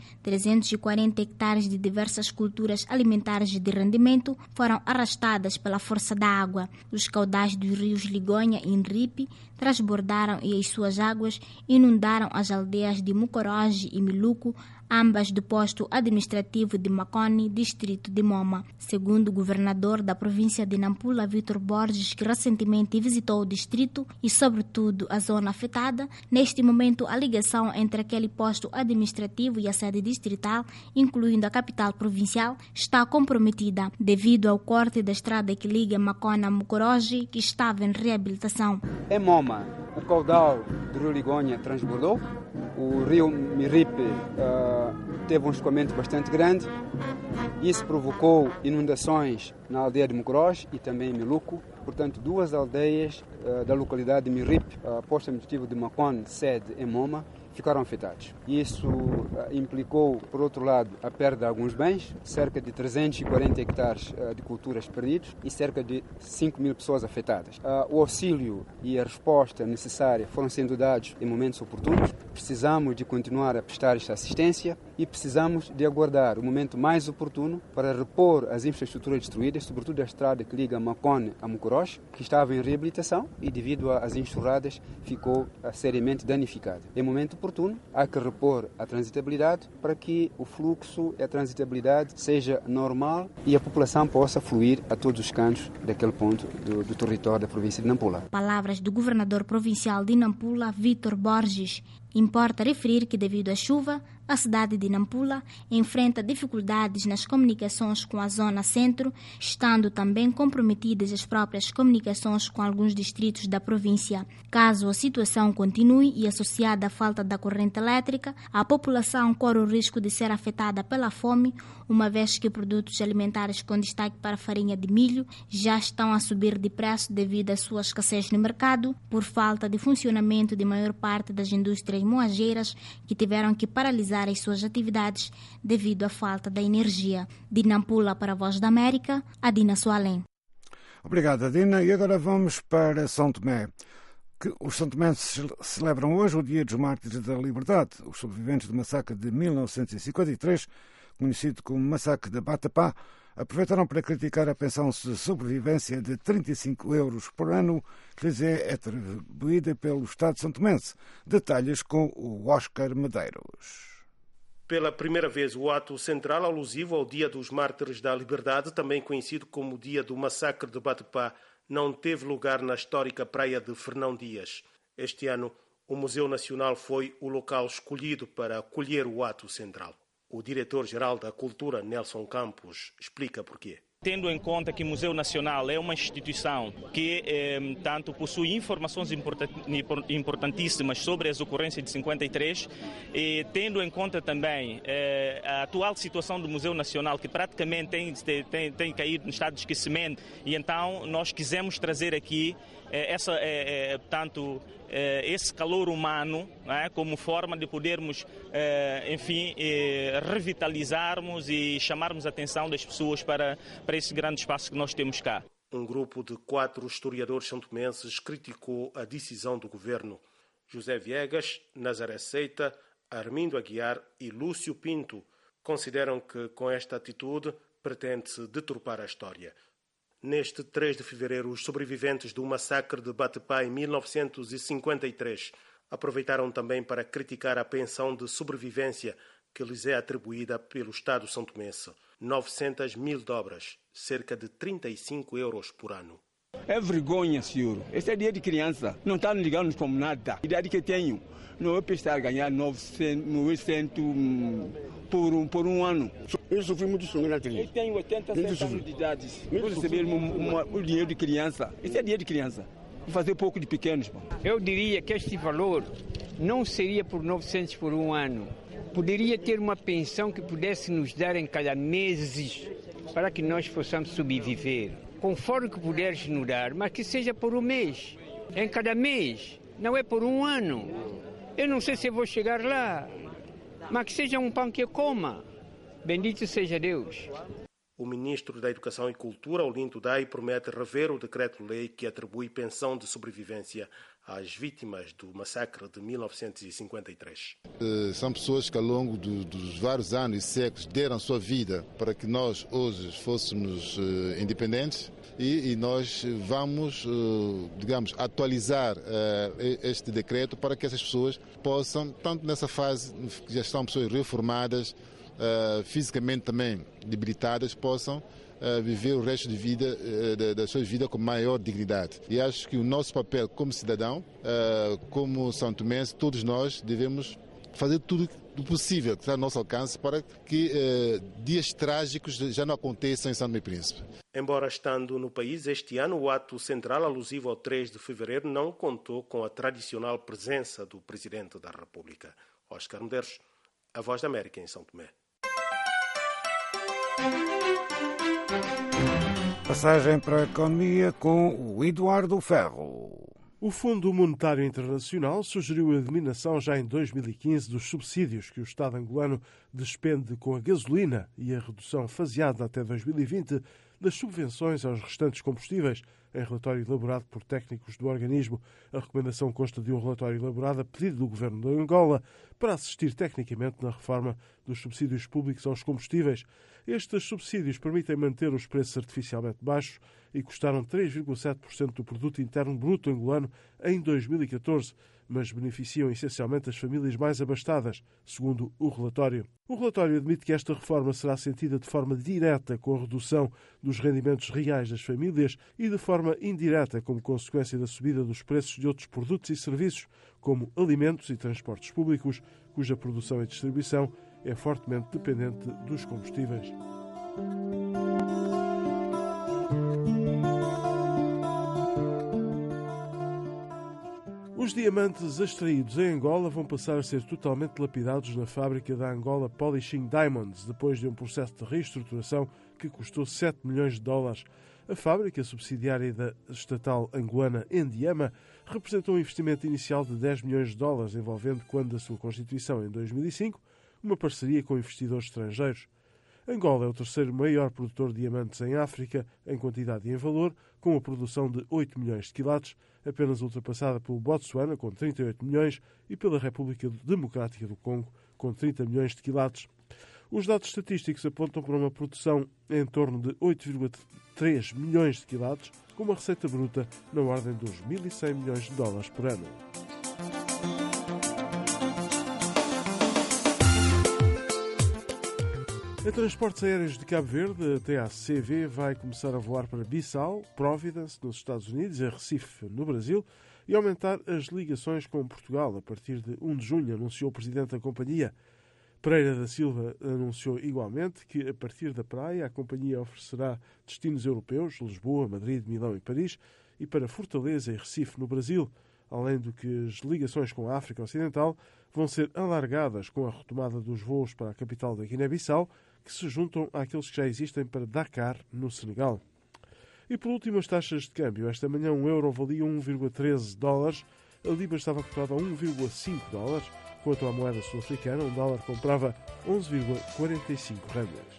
Speaker 19: 340 hectares de diversas culturas alimentares de rendimento foram arrastadas pela força da água. Os caudais dos rios Ligonha e Nripe transbordaram e as suas águas inundaram as aldeias de Mucoroge e Miluco, ambas do posto administrativo de Macone, distrito de Moma. Segundo o governador da província de Nampula, Vítor Borges, que recentemente visitou o distrito e, sobretudo, a zona afetada, neste momento a ligação entre aquele posto administrativo e a sede distrital, incluindo a capital provincial, está comprometida devido ao corte da estrada que liga Macona a Mukoroge, que estava em reabilitação.
Speaker 5: Em Moma, o caudal do rio Ligonha transbordou, o rio Miripe teve um escoamento bastante grande. Isso provocou inundações na aldeia de Mukoroge e também em Miluco. Portanto, duas aldeias da localidade de Miripe, posto administrativo de Macone, sede em Moma, ficaram afetados. Isso implicou, por outro lado, a perda de alguns bens, cerca de 340 hectares de culturas perdidos e cerca de 5 mil pessoas afetadas. O auxílio e a resposta necessária foram sendo dados em momentos oportunos. Precisamos de continuar a prestar esta assistência e precisamos de aguardar o momento mais oportuno para repor as infraestruturas destruídas, sobretudo a estrada que liga Macone a Mukoroge, que estava em reabilitação e, devido às enxurradas, ficou seriamente danificada. Em momento oportuno, há que repor a transitabilidade para que o fluxo e a transitabilidade seja normal e a população possa fluir a todos os cantos daquele ponto do território da província de Nampula.
Speaker 19: Palavras do governador provincial de Nampula, Vítor Borges. Importa referir que, devido à chuva, a cidade de Nampula enfrenta dificuldades nas comunicações com a zona centro, estando também comprometidas as próprias comunicações com alguns distritos da província. Caso a situação continue e associada à falta da corrente elétrica, a população corre o risco de ser afetada pela fome, uma vez que produtos alimentares com destaque para a farinha de milho já estão a subir de preço devido à sua escassez no mercado, por falta de funcionamento de maior parte das indústrias moageiras que tiveram que paralisar as suas atividades devido à falta da energia. De Nampula para a Voz da América, Adina Soalém.
Speaker 12: Obrigada, Adina. E agora vamos para São Tomé. Os são-tomenses celebram hoje o Dia dos Mártires da Liberdade. Os sobreviventes do massacre de 1953, conhecido como Massacre de Batapá, aproveitaram para criticar a pensão de sobrevivência de 35 euros por ano que lhes é atribuída pelo Estado santomense. Detalhes com o Oscar Medeiros.
Speaker 3: Pela primeira vez, o ato central alusivo ao Dia dos Mártires da Liberdade, também conhecido como Dia do Massacre de Batapá, não teve lugar na histórica praia de Fernão Dias. Este ano, o Museu Nacional foi o local escolhido para acolher o ato central. O diretor-geral da Cultura, Nelson Campos, explica porquê.
Speaker 6: Tendo em conta que o Museu Nacional é uma instituição que tanto possui informações importantíssimas sobre as ocorrências de 53, e tendo em conta também a atual situação do Museu Nacional, que praticamente tem caído no estado de esquecimento, e então nós quisemos trazer aqui esse calor humano, como forma de podermos, revitalizarmos e chamarmos a atenção das pessoas para esse grande espaço que nós temos cá.
Speaker 3: Um grupo de 4 historiadores santomenses criticou a decisão do governo. José Viegas, Nazaré Seita, Armindo Aguiar e Lúcio Pinto consideram que, com esta atitude, pretende-se deturpar a história. Neste 3 de fevereiro, os sobreviventes do massacre de Batapá em 1953 aproveitaram também para criticar a pensão de sobrevivência que lhes é atribuída pelo Estado santomense. 900 mil dobras, cerca de 35 euros por ano.
Speaker 20: É vergonha, senhor. Esse é dia de criança. Não está nos ligando como nada. A idade que tenho, não é pensar ganhar 900 por um ano.
Speaker 22: Eu sofri muito sangrado.
Speaker 20: Eu tenho 87 anos de idade. Vou receber o dinheiro de criança. Esse é dia de criança. Vou fazer pouco de pequenos.
Speaker 25: Eu diria que este valor não seria por 900 por um ano. Poderia ter uma pensão que pudesse nos dar em cada mês para que nós possamos sobreviver. Conforme que puderes nos dar, mas que seja por um mês. Em cada mês, não é por um ano. Eu não sei se eu vou chegar lá, mas que seja um pão que eu coma. Bendito seja Deus.
Speaker 3: O ministro da Educação e Cultura, Olinto Dai, promete rever o decreto-lei que atribui pensão de sobrevivência às vítimas do massacre de 1953.
Speaker 26: São pessoas que ao longo dos vários anos e séculos deram sua vida para que nós hoje fôssemos independentes e nós vamos, atualizar este decreto para que essas pessoas possam, tanto nessa fase que já estão pessoas reformadas, fisicamente também debilitadas, possam viver o resto de vida, da sua vida com maior dignidade. E acho que o nosso papel como cidadão, como santomense, todos nós devemos fazer tudo o possível que está ao nosso alcance para que dias trágicos já não aconteçam em São Tomé e Príncipe.
Speaker 3: Embora estando no país este ano, o ato central alusivo ao 3 de fevereiro não contou com a tradicional presença do Presidente da República. Oscar Medeiros, a Voz da América em São Tomé.
Speaker 2: Passagem para a economia com o Eduardo Ferro.
Speaker 21: O Fundo Monetário Internacional sugeriu a eliminação já em 2015 dos subsídios que o Estado angolano despende com a gasolina e a redução faseada até 2020 das subvenções aos restantes combustíveis. Em relatório elaborado por técnicos do organismo, a recomendação consta de um relatório elaborado a pedido do governo de Angola para assistir tecnicamente na reforma dos subsídios públicos aos combustíveis. Estes subsídios permitem manter os preços artificialmente baixos e custaram 3,7% do produto interno bruto angolano em 2014, mas beneficiam essencialmente as famílias mais abastadas, segundo o relatório. O relatório admite que esta reforma será sentida de forma direta com a redução dos rendimentos reais das famílias e de forma indireta como consequência da subida dos preços de outros produtos e serviços, como alimentos e transportes públicos, cuja produção e distribuição é fortemente dependente dos combustíveis. Os diamantes extraídos em Angola vão passar a ser totalmente lapidados na fábrica da Angola Polishing Diamonds, depois de um processo de reestruturação que custou 7 milhões de dólares. A fábrica, subsidiária da estatal angolana Endiama, representou um investimento inicial de 10 milhões de dólares, envolvendo, quando da sua constituição em 2005, uma parceria com investidores estrangeiros. Angola é o terceiro maior produtor de diamantes em África, em quantidade e em valor, com a produção de 8 milhões de quilates, apenas ultrapassada pelo Botsuana, com 38 milhões, e pela República Democrática do Congo, com 30 milhões de quilates. Os dados estatísticos apontam para uma produção em torno de 8,3 milhões de quilates, com uma receita bruta na ordem dos 1.100 milhões de dólares por ano. A Transportes Aéreos de Cabo Verde, a TACV, vai começar a voar para Bissau, Providence, nos Estados Unidos, e Recife, no Brasil, e aumentar as ligações com Portugal a partir de 1 de junho, anunciou o presidente da companhia. Pereira da Silva anunciou igualmente que, a partir da praia, a companhia oferecerá destinos europeus, Lisboa, Madrid, Milão e Paris, e para Fortaleza e Recife, no Brasil, além do que as ligações com a África Ocidental vão ser alargadas com a retomada dos voos para a capital da Guiné-Bissau, que se juntam àqueles que já existem para Dakar, no Senegal. E por último, as taxas de câmbio. Esta manhã, um euro valia 1,13 dólares, a libra estava cotada a 1,5 dólares, quanto à moeda sul-africana, um dólar comprava 11,45 randas.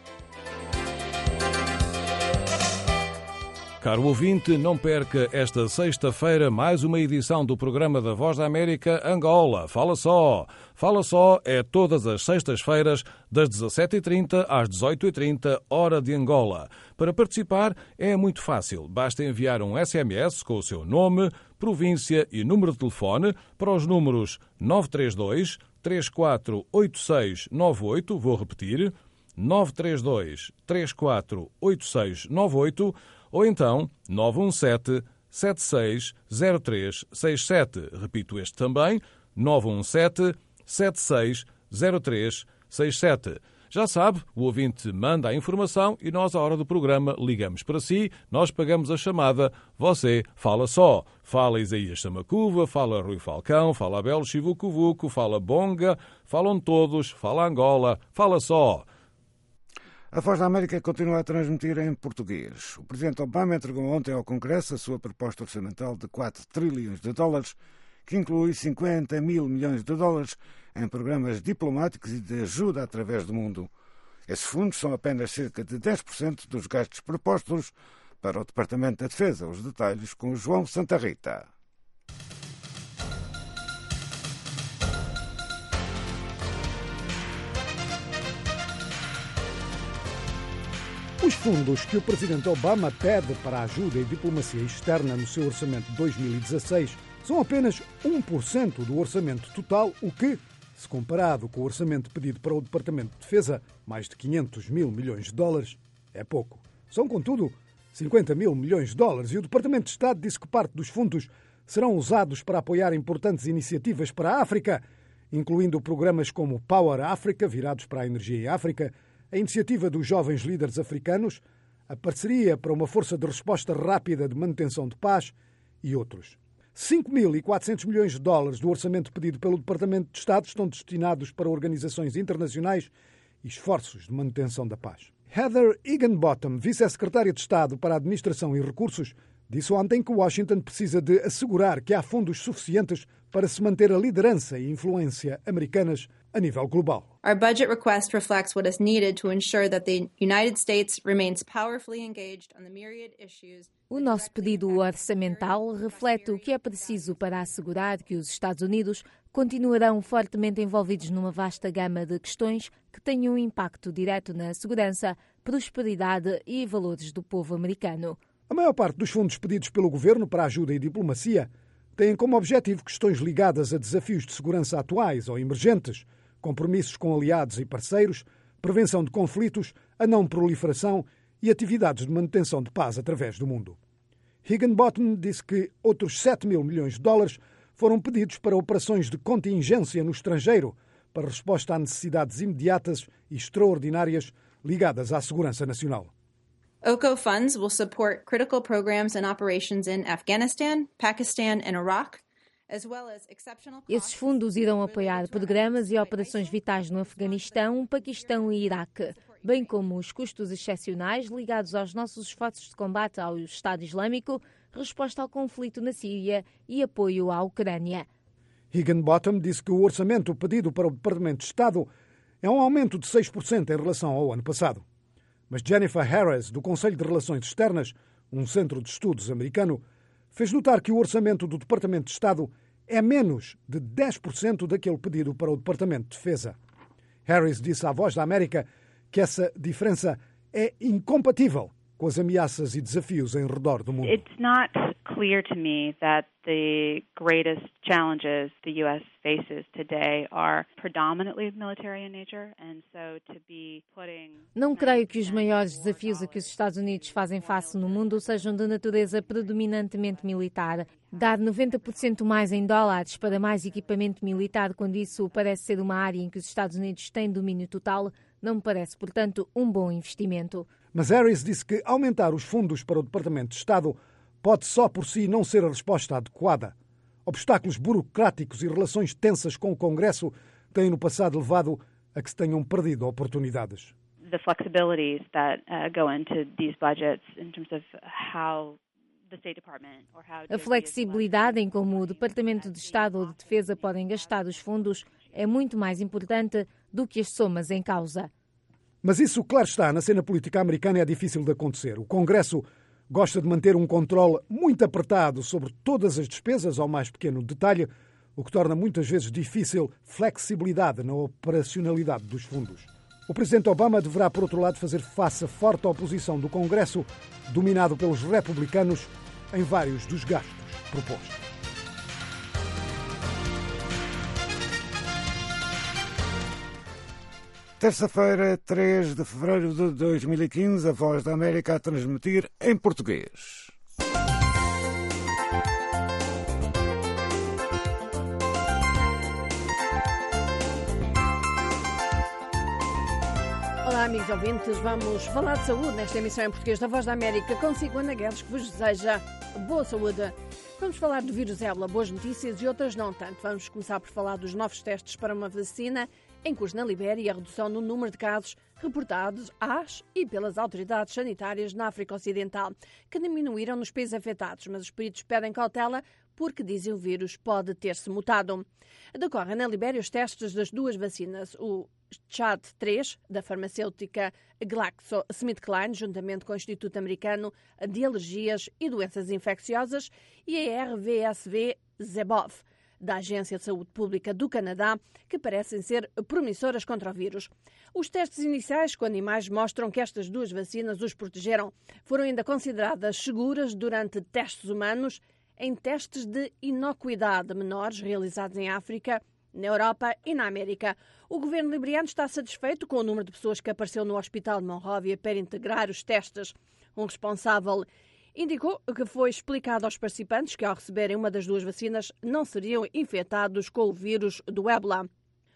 Speaker 1: Caro ouvinte, não perca esta sexta-feira mais uma edição do programa da Voz da América Angola. Fala só! Fala só é todas as sextas-feiras, das 17h30 às 18h30, hora de Angola. Para participar é muito fácil. Basta enviar um SMS com o seu nome, província e número de telefone para os números 932 348698. Vou repetir, 932 348698. Ou então 917-760367. Repito este também, 917-760367. Já sabe, o ouvinte manda a informação e nós, à hora do programa, ligamos para si, nós pagamos a chamada, você fala só. Fala Isaías Samacuva, fala Rui Falcão, fala Abel Chivucovuco, fala Bonga, falam todos, fala Angola, fala só.
Speaker 2: A Voz da América continua a transmitir em português. O Presidente Obama entregou ontem ao Congresso a sua proposta orçamental de 4 trilhões de dólares, que inclui 50 mil milhões de dólares em programas diplomáticos e de ajuda através do mundo. Esses fundos são apenas cerca de 10% dos gastos propostos para o Departamento da Defesa. Os detalhes com o João Santa Rita. Os fundos que o Presidente Obama pede para a ajuda e diplomacia externa no seu orçamento de 2016 são apenas 1% do orçamento total, o que, se comparado com o orçamento pedido para o Departamento de Defesa, mais de 500 mil milhões de dólares, é pouco. São, contudo, 50 mil milhões de dólares e o Departamento de Estado disse que parte dos fundos serão usados para apoiar importantes iniciativas para a África, incluindo programas como Power Africa, virados para a energia em África, a iniciativa dos jovens líderes africanos, a parceria para uma força de resposta rápida de manutenção de paz e outros. 5.400 milhões de dólares do orçamento pedido pelo Departamento de Estado estão destinados para organizações internacionais e esforços de manutenção da paz. Heather Higginbotham, vice-secretária de Estado para a Administração e Recursos, disse ontem que Washington precisa de assegurar que há fundos suficientes para se manter a liderança e influência americanas a nível global.
Speaker 4: Our budget request reflects what is needed to ensure that the United States remains powerfully engaged on the myriad issues.
Speaker 11: O nosso pedido orçamental reflete o que é preciso para assegurar que os Estados Unidos continuarão fortemente envolvidos numa vasta gama de questões que tenham um impacto direto na segurança, prosperidade e valores do povo americano.
Speaker 2: A maior parte dos fundos pedidos pelo governo para ajuda e diplomacia têm como objetivo questões ligadas a desafios de segurança atuais ou emergentes, compromissos com aliados e parceiros, prevenção de conflitos, a não proliferação e atividades de manutenção de paz através do mundo. Higginbotham disse que outros 7 mil milhões de dólares foram pedidos para operações de contingência no estrangeiro, para resposta a necessidades imediatas e extraordinárias ligadas à segurança nacional.
Speaker 4: OCO funds will support critical programs and operations in Afghanistan, Pakistan and Iraq, as well as exceptional costs.
Speaker 11: Esses fundos irão apoiar programas e operações vitais no Afeganistão, Paquistão e Iraque, bem como os custos excepcionais ligados aos nossos esforços de combate ao Estado Islâmico, resposta ao conflito na Síria e apoio à Ucrânia.
Speaker 2: Higginbotham disse que o orçamento pedido para o Departamento de Estado é um aumento de 6% em relação ao ano passado. Mas Jennifer Harris, do Conselho de Relações Externas, um centro de estudos americano, fez notar que o orçamento do Departamento de Estado é menos de 10% daquele pedido para o Departamento de Defesa. Harris disse à Voz da América que essa diferença é incompatível com as ameaças e desafios em redor do mundo.
Speaker 8: It's not clear to me that the greatest challenges the U.S. faces today are predominantly military in nature, and so to be putting...
Speaker 11: Não creio que os maiores desafios a que os Estados Unidos fazem face no mundo sejam de natureza predominantemente militar. Dar 90% mais em dólares para mais equipamento militar, quando isso parece ser uma área em que os Estados Unidos têm domínio total, não me parece, portanto, um bom investimento.
Speaker 2: Mas Harris disse que aumentar os fundos para o Departamento de Estado pode só por si não ser a resposta adequada. Obstáculos burocráticos e relações tensas com o Congresso têm no passado levado a que se tenham perdido oportunidades.
Speaker 8: The flexibilities that go into these budgets in terms of how the State Department or how
Speaker 11: a flexibilidade em como o Departamento de Estado ou de Defesa podem gastar os fundos é muito mais importante do que as somas em causa.
Speaker 2: Mas isso, claro está, na cena política americana é difícil de acontecer. O Congresso gosta de manter um controle muito apertado sobre todas as despesas ao mais pequeno detalhe, o que torna muitas vezes difícil flexibilidade na operacionalidade dos fundos. O presidente Obama deverá, por outro lado, fazer face à forte oposição do Congresso, dominado pelos republicanos, em vários dos gastos propostos.
Speaker 12: Terça-feira, 3 de fevereiro de 2015, a Voz da América a transmitir em português.
Speaker 10: Olá, amigos ouvintes, vamos falar de saúde nesta emissão em português da Voz da América. Consigo Ana Guedes, que vos deseja boa saúde. Vamos falar do vírus ébola, boas notícias e outras não tanto. Vamos começar por falar dos novos testes para uma vacina em curso na Libéria e a redução no número de casos reportados às e pelas autoridades sanitárias na África Ocidental, que diminuíram nos países afetados, mas os peritos pedem cautela porque, dizem, o vírus pode ter-se mutado. Decorrem na Libéria os testes das duas vacinas, o ChAd-3, da farmacêutica GlaxoSmithKline, juntamente com o Instituto Americano de Alergias e Doenças Infecciosas, e a RVSV-ZEBOV, da Agência de Saúde Pública do Canadá, que parecem ser promissoras contra o vírus. Os testes iniciais com animais mostram que estas duas vacinas os protegeram. Foram ainda consideradas seguras durante testes humanos em testes de inocuidade menores realizados em África, na Europa e na América. O governo liberiano está satisfeito com o número de pessoas que apareceu no Hospital de Monróvia para integrar os testes. Um responsável indicou que foi explicado aos participantes que, ao receberem uma das duas vacinas, não seriam infectados com o vírus do ébola.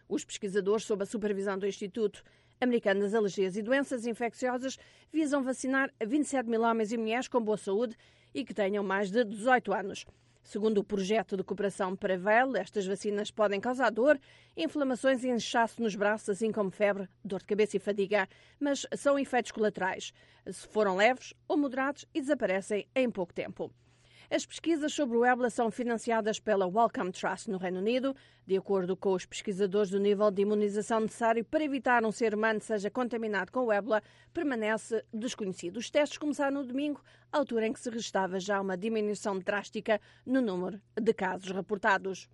Speaker 10: Os pesquisadores, sob a supervisão do Instituto Americano das Alergias e Doenças Infecciosas, visam vacinar 27 mil homens e mulheres com boa saúde e que tenham mais de 18 anos. Segundo o projeto de cooperação Prevail, estas vacinas podem causar dor, inflamações e inchaço nos braços, assim como febre, dor de cabeça e fadiga, mas são efeitos colaterais. Se foram leves ou moderados e desaparecem em pouco tempo. As pesquisas sobre o ébola são financiadas pela Wellcome Trust no Reino Unido. De acordo com os pesquisadores, o nível de imunização necessário para evitar um ser humano seja contaminado com o ébola permanece desconhecido. Os testes começaram no domingo, altura em que se registava já uma diminuição drástica no número de casos reportados.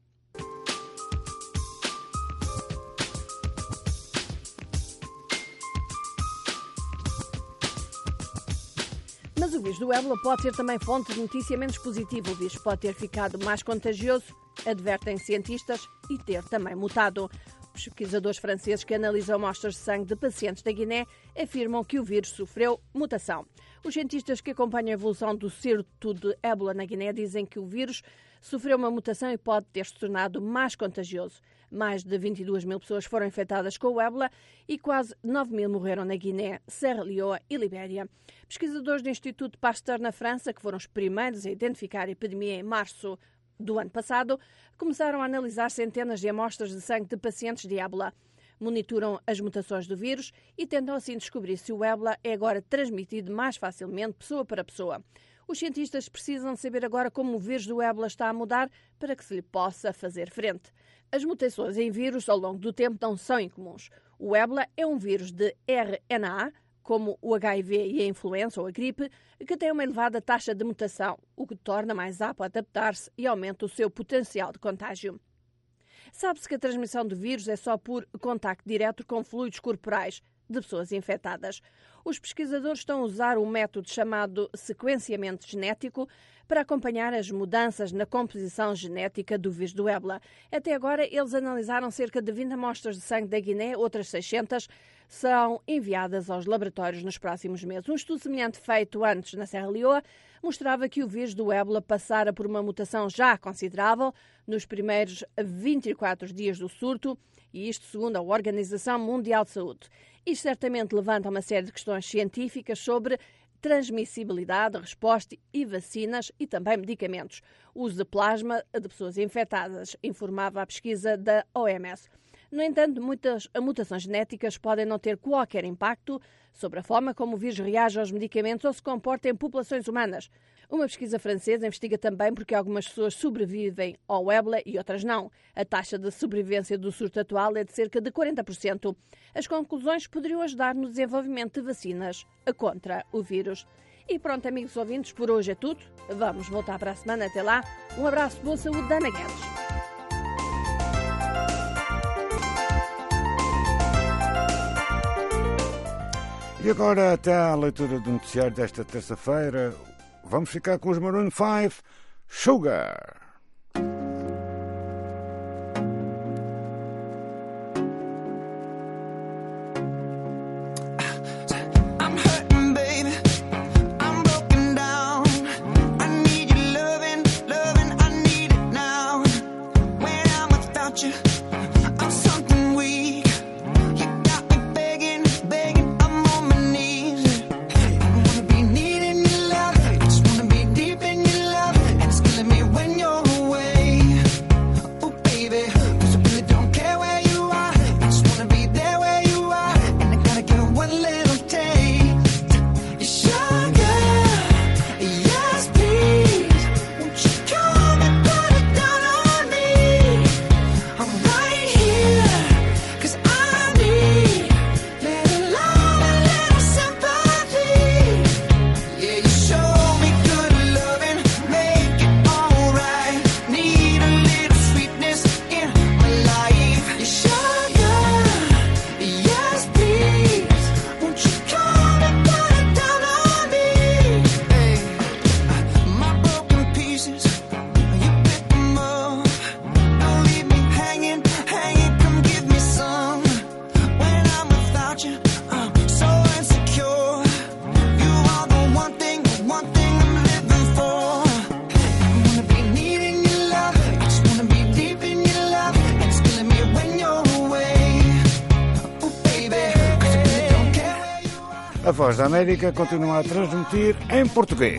Speaker 10: Mas o vírus do ébola pode ser também fonte de notícia menos positiva. O vírus pode ter ficado mais contagioso, advertem cientistas, e ter também mutado. Os pesquisadores franceses que analisam amostras de sangue de pacientes da Guiné afirmam que o vírus sofreu mutação. Os cientistas que acompanham a evolução do surto de ébola na Guiné dizem que o vírus sofreu uma mutação e pode ter se tornado mais contagioso. Mais de 22 mil pessoas foram infectadas com o ébola e quase 9 mil morreram na Guiné, Serra Leoa e Libéria. Pesquisadores do Instituto Pasteur na França, que foram os primeiros a identificar a epidemia em março do ano passado, começaram a analisar centenas de amostras de sangue de pacientes de ébola. Monitoram as mutações do vírus e tentam assim descobrir se o ébola é agora transmitido mais facilmente pessoa para pessoa. Os cientistas precisam saber agora como o vírus do ébola está a mudar para que se lhe possa fazer frente. As mutações em vírus ao longo do tempo não são incomuns. O ébola é um vírus de RNA, como o HIV e a influenza ou a gripe, que tem uma elevada taxa de mutação, o que torna mais apto a adaptar-se e aumenta o seu potencial de contágio. Sabe-se que a transmissão do vírus é só por contacto direto com fluidos corporais de pessoas infectadas. Os pesquisadores estão a usar um método chamado sequenciamento genético para acompanhar as mudanças na composição genética do vírus do ébola. Até agora, eles analisaram cerca de 20 amostras de sangue da Guiné, outras 600 são enviadas aos laboratórios nos próximos meses. Um estudo semelhante feito antes na Serra Leoa mostrava que o vírus do ébola passara por uma mutação já considerável nos primeiros 24 dias do surto, e isto segundo a Organização Mundial de Saúde. Isto certamente levanta uma série de questões científicas sobre transmissibilidade, resposta e vacinas e também medicamentos. Uso de plasma de pessoas infectadas, informava a pesquisa da OMS. No entanto, muitas mutações genéticas podem não ter qualquer impacto sobre a forma como o vírus reage aos medicamentos ou se comporta em populações humanas. Uma pesquisa francesa investiga também porque algumas pessoas sobrevivem ao ébola e outras não. A taxa de sobrevivência do surto atual é de cerca de 40%. As conclusões poderiam ajudar no desenvolvimento de vacinas contra o vírus. E pronto, amigos ouvintes, por hoje é tudo. Vamos voltar para a semana. Até lá. Um abraço, boa saúde, Ana Guedes.
Speaker 12: E agora, até à leitura do noticiário desta terça-feira, vamos ficar com os Maroon 5, Sugar.
Speaker 9: When you're
Speaker 12: A Voz da América continua a transmitir em português.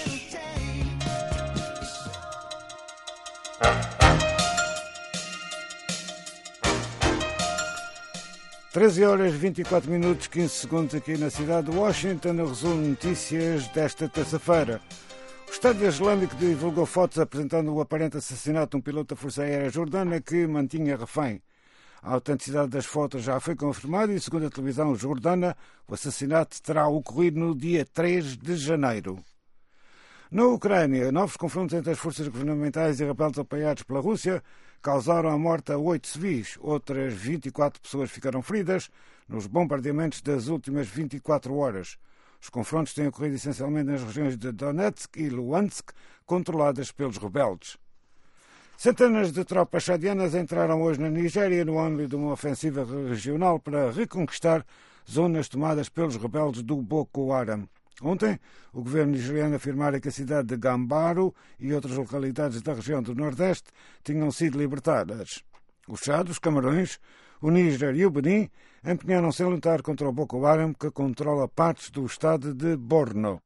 Speaker 12: (13 horas 24 minutos 15 segundos) aqui na cidade de Washington, no resumo de notícias desta terça-feira. O Estado Islâmico divulgou fotos apresentando o aparente assassinato de um piloto da Força Aérea Jordana que mantinha refém. A autenticidade das fotos já foi confirmada e, segundo a televisão jordana, o assassinato terá ocorrido no dia 3 de janeiro. Na Ucrânia, novos confrontos entre as forças governamentais e rebeldes apoiados pela Rússia causaram a morte a 8 civis. Outras 24 pessoas ficaram feridas nos bombardeamentos das últimas 24 horas. Os confrontos têm ocorrido essencialmente nas regiões de Donetsk e Luhansk, controladas pelos rebeldes. Centenas de tropas chadianas entraram hoje na Nigéria no âmbito de uma ofensiva regional para reconquistar zonas tomadas pelos rebeldes do Boko Haram. Ontem, o governo nigeriano afirmara que a cidade de Gambaro e outras localidades da região do Nordeste tinham sido libertadas. O Chad, os Camarões, o Níger e o Benin empenharam-se em lutar contra o Boko Haram, que controla partes do estado de Borno.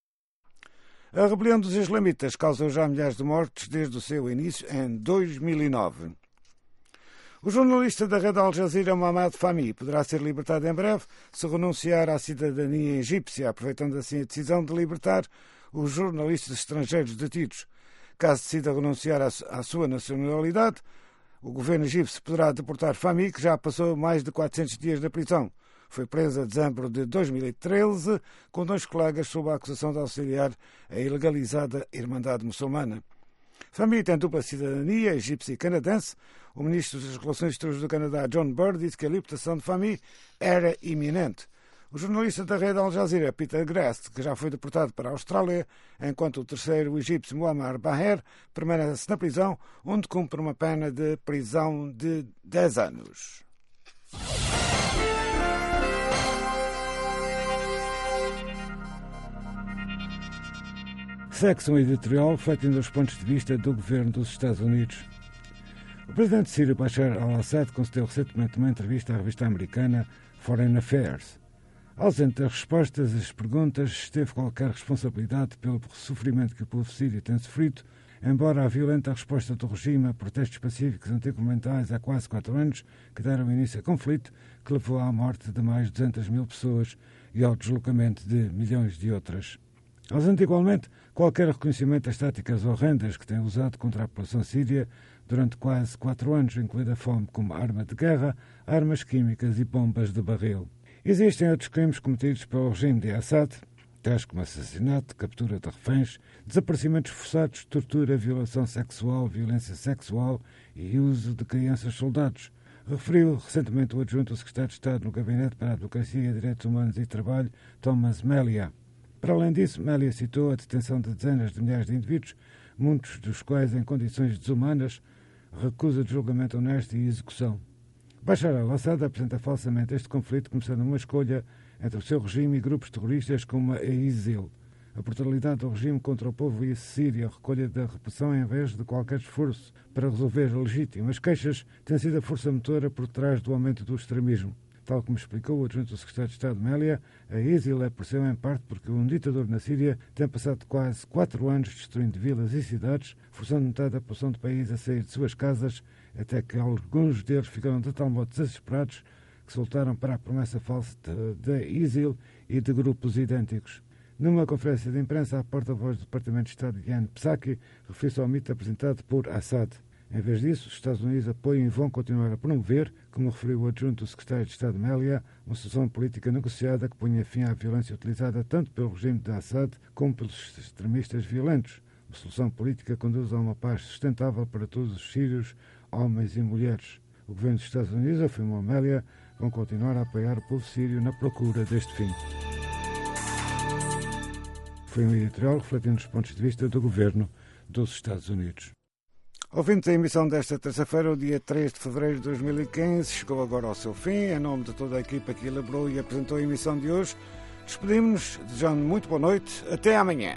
Speaker 12: A rebelião dos islamitas causou já milhares de mortes desde o seu início em 2009. O jornalista da rede Al Jazeera, Mohamed Fahmy, poderá ser libertado em breve se renunciar à cidadania egípcia, aproveitando assim a decisão de libertar os jornalistas estrangeiros detidos. Caso decida renunciar à sua nacionalidade, o governo egípcio poderá deportar Fahmy, que já passou mais de 400 dias na prisão. Foi preso em dezembro de 2013, com 2 colegas sob a acusação de auxiliar a ilegalizada Irmandade Muçulmana. Fahmy tem dupla cidadania, egípcia e canadense. O ministro das Relações Exteriores do Canadá, John Byrd, disse que a libertação de Fahmy era iminente. O jornalista da rede Al Jazeera, Peter Grass, que já foi deportado para a Austrália, enquanto o terceiro egípcio, Muammar Baher, permanece na prisão, onde cumpre uma pena de prisão de 10 anos. Segue-se um editorial refletindo os pontos de vista do governo dos Estados Unidos. O presidente sírio Bashar al-Assad concedeu recentemente uma entrevista à revista americana Foreign Affairs. Ausente das respostas às perguntas, esteve qualquer responsabilidade pelo sofrimento que o povo sírio tem sofrido, embora a violenta resposta do regime a protestos pacíficos antigamentais há quase 4 anos, que deram início a conflito, que levou à morte de mais de 200 mil pessoas e ao deslocamento de milhões de outras. Ausente igualmente qualquer reconhecimento das táticas horrendas que tem usado contra a população síria durante quase 4 anos, incluindo a fome como arma de guerra, armas químicas e bombas de barril. Existem outros crimes cometidos pelo regime de Assad, tais como assassinato, captura de reféns, desaparecimentos forçados, tortura, violação sexual, violência sexual e uso de crianças-soldados. Referiu recentemente o adjunto secretário de Estado no Gabinete para a Democracia, Direitos Humanos e Trabalho, Thomas Melia. Para além disso, Melia citou a detenção de dezenas de milhares de indivíduos, muitos dos quais em condições desumanas, recusa de julgamento honesto e execução. Bashar al-Assad apresenta falsamente este conflito começando uma escolha entre o seu regime e grupos terroristas como a ISIL. A brutalidade do regime contra o povo sírio, a recolha da repressão em vez de qualquer esforço para resolver legítimas queixas, tem sido a força motora por trás do aumento do extremismo. Tal como explicou o adjunto secretário de Estado Melia, a ISIL apareceu em parte porque um ditador na Síria tem passado quase 4 anos destruindo vilas e cidades, forçando metade da população do país a sair de suas casas, até que alguns deles ficaram de tal modo desesperados que soltaram para a promessa falsa da ISIL e de grupos idênticos. Numa conferência de imprensa, a porta-voz do Departamento de Estado, Jan Psaki, referiu-se ao mito apresentado por Assad. Em vez disso, os Estados Unidos apoiam e vão continuar a promover, como referiu o adjunto secretário de Estado Melia, uma solução política negociada que ponha fim à violência utilizada tanto pelo regime de Assad como pelos extremistas violentos. Uma solução política que conduz a uma paz sustentável para todos os sírios, homens e mulheres. O governo dos Estados Unidos, afirmou Melia, vão continuar a apoiar o povo sírio na procura deste fim. Foi um editorial refletindo os pontos de vista do governo dos Estados Unidos. Ouvintes, a emissão desta terça-feira, o dia 3 de fevereiro de 2015, chegou agora ao seu fim. Em nome de toda a equipa que elaborou e apresentou a emissão de hoje, despedimos-nos, desejando muito boa noite. Até amanhã.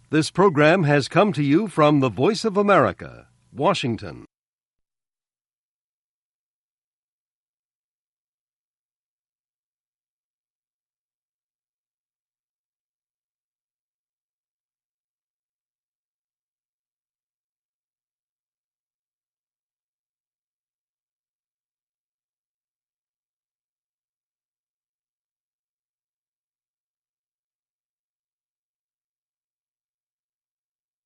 Speaker 9: This program has come to you from the Voice of America, Washington.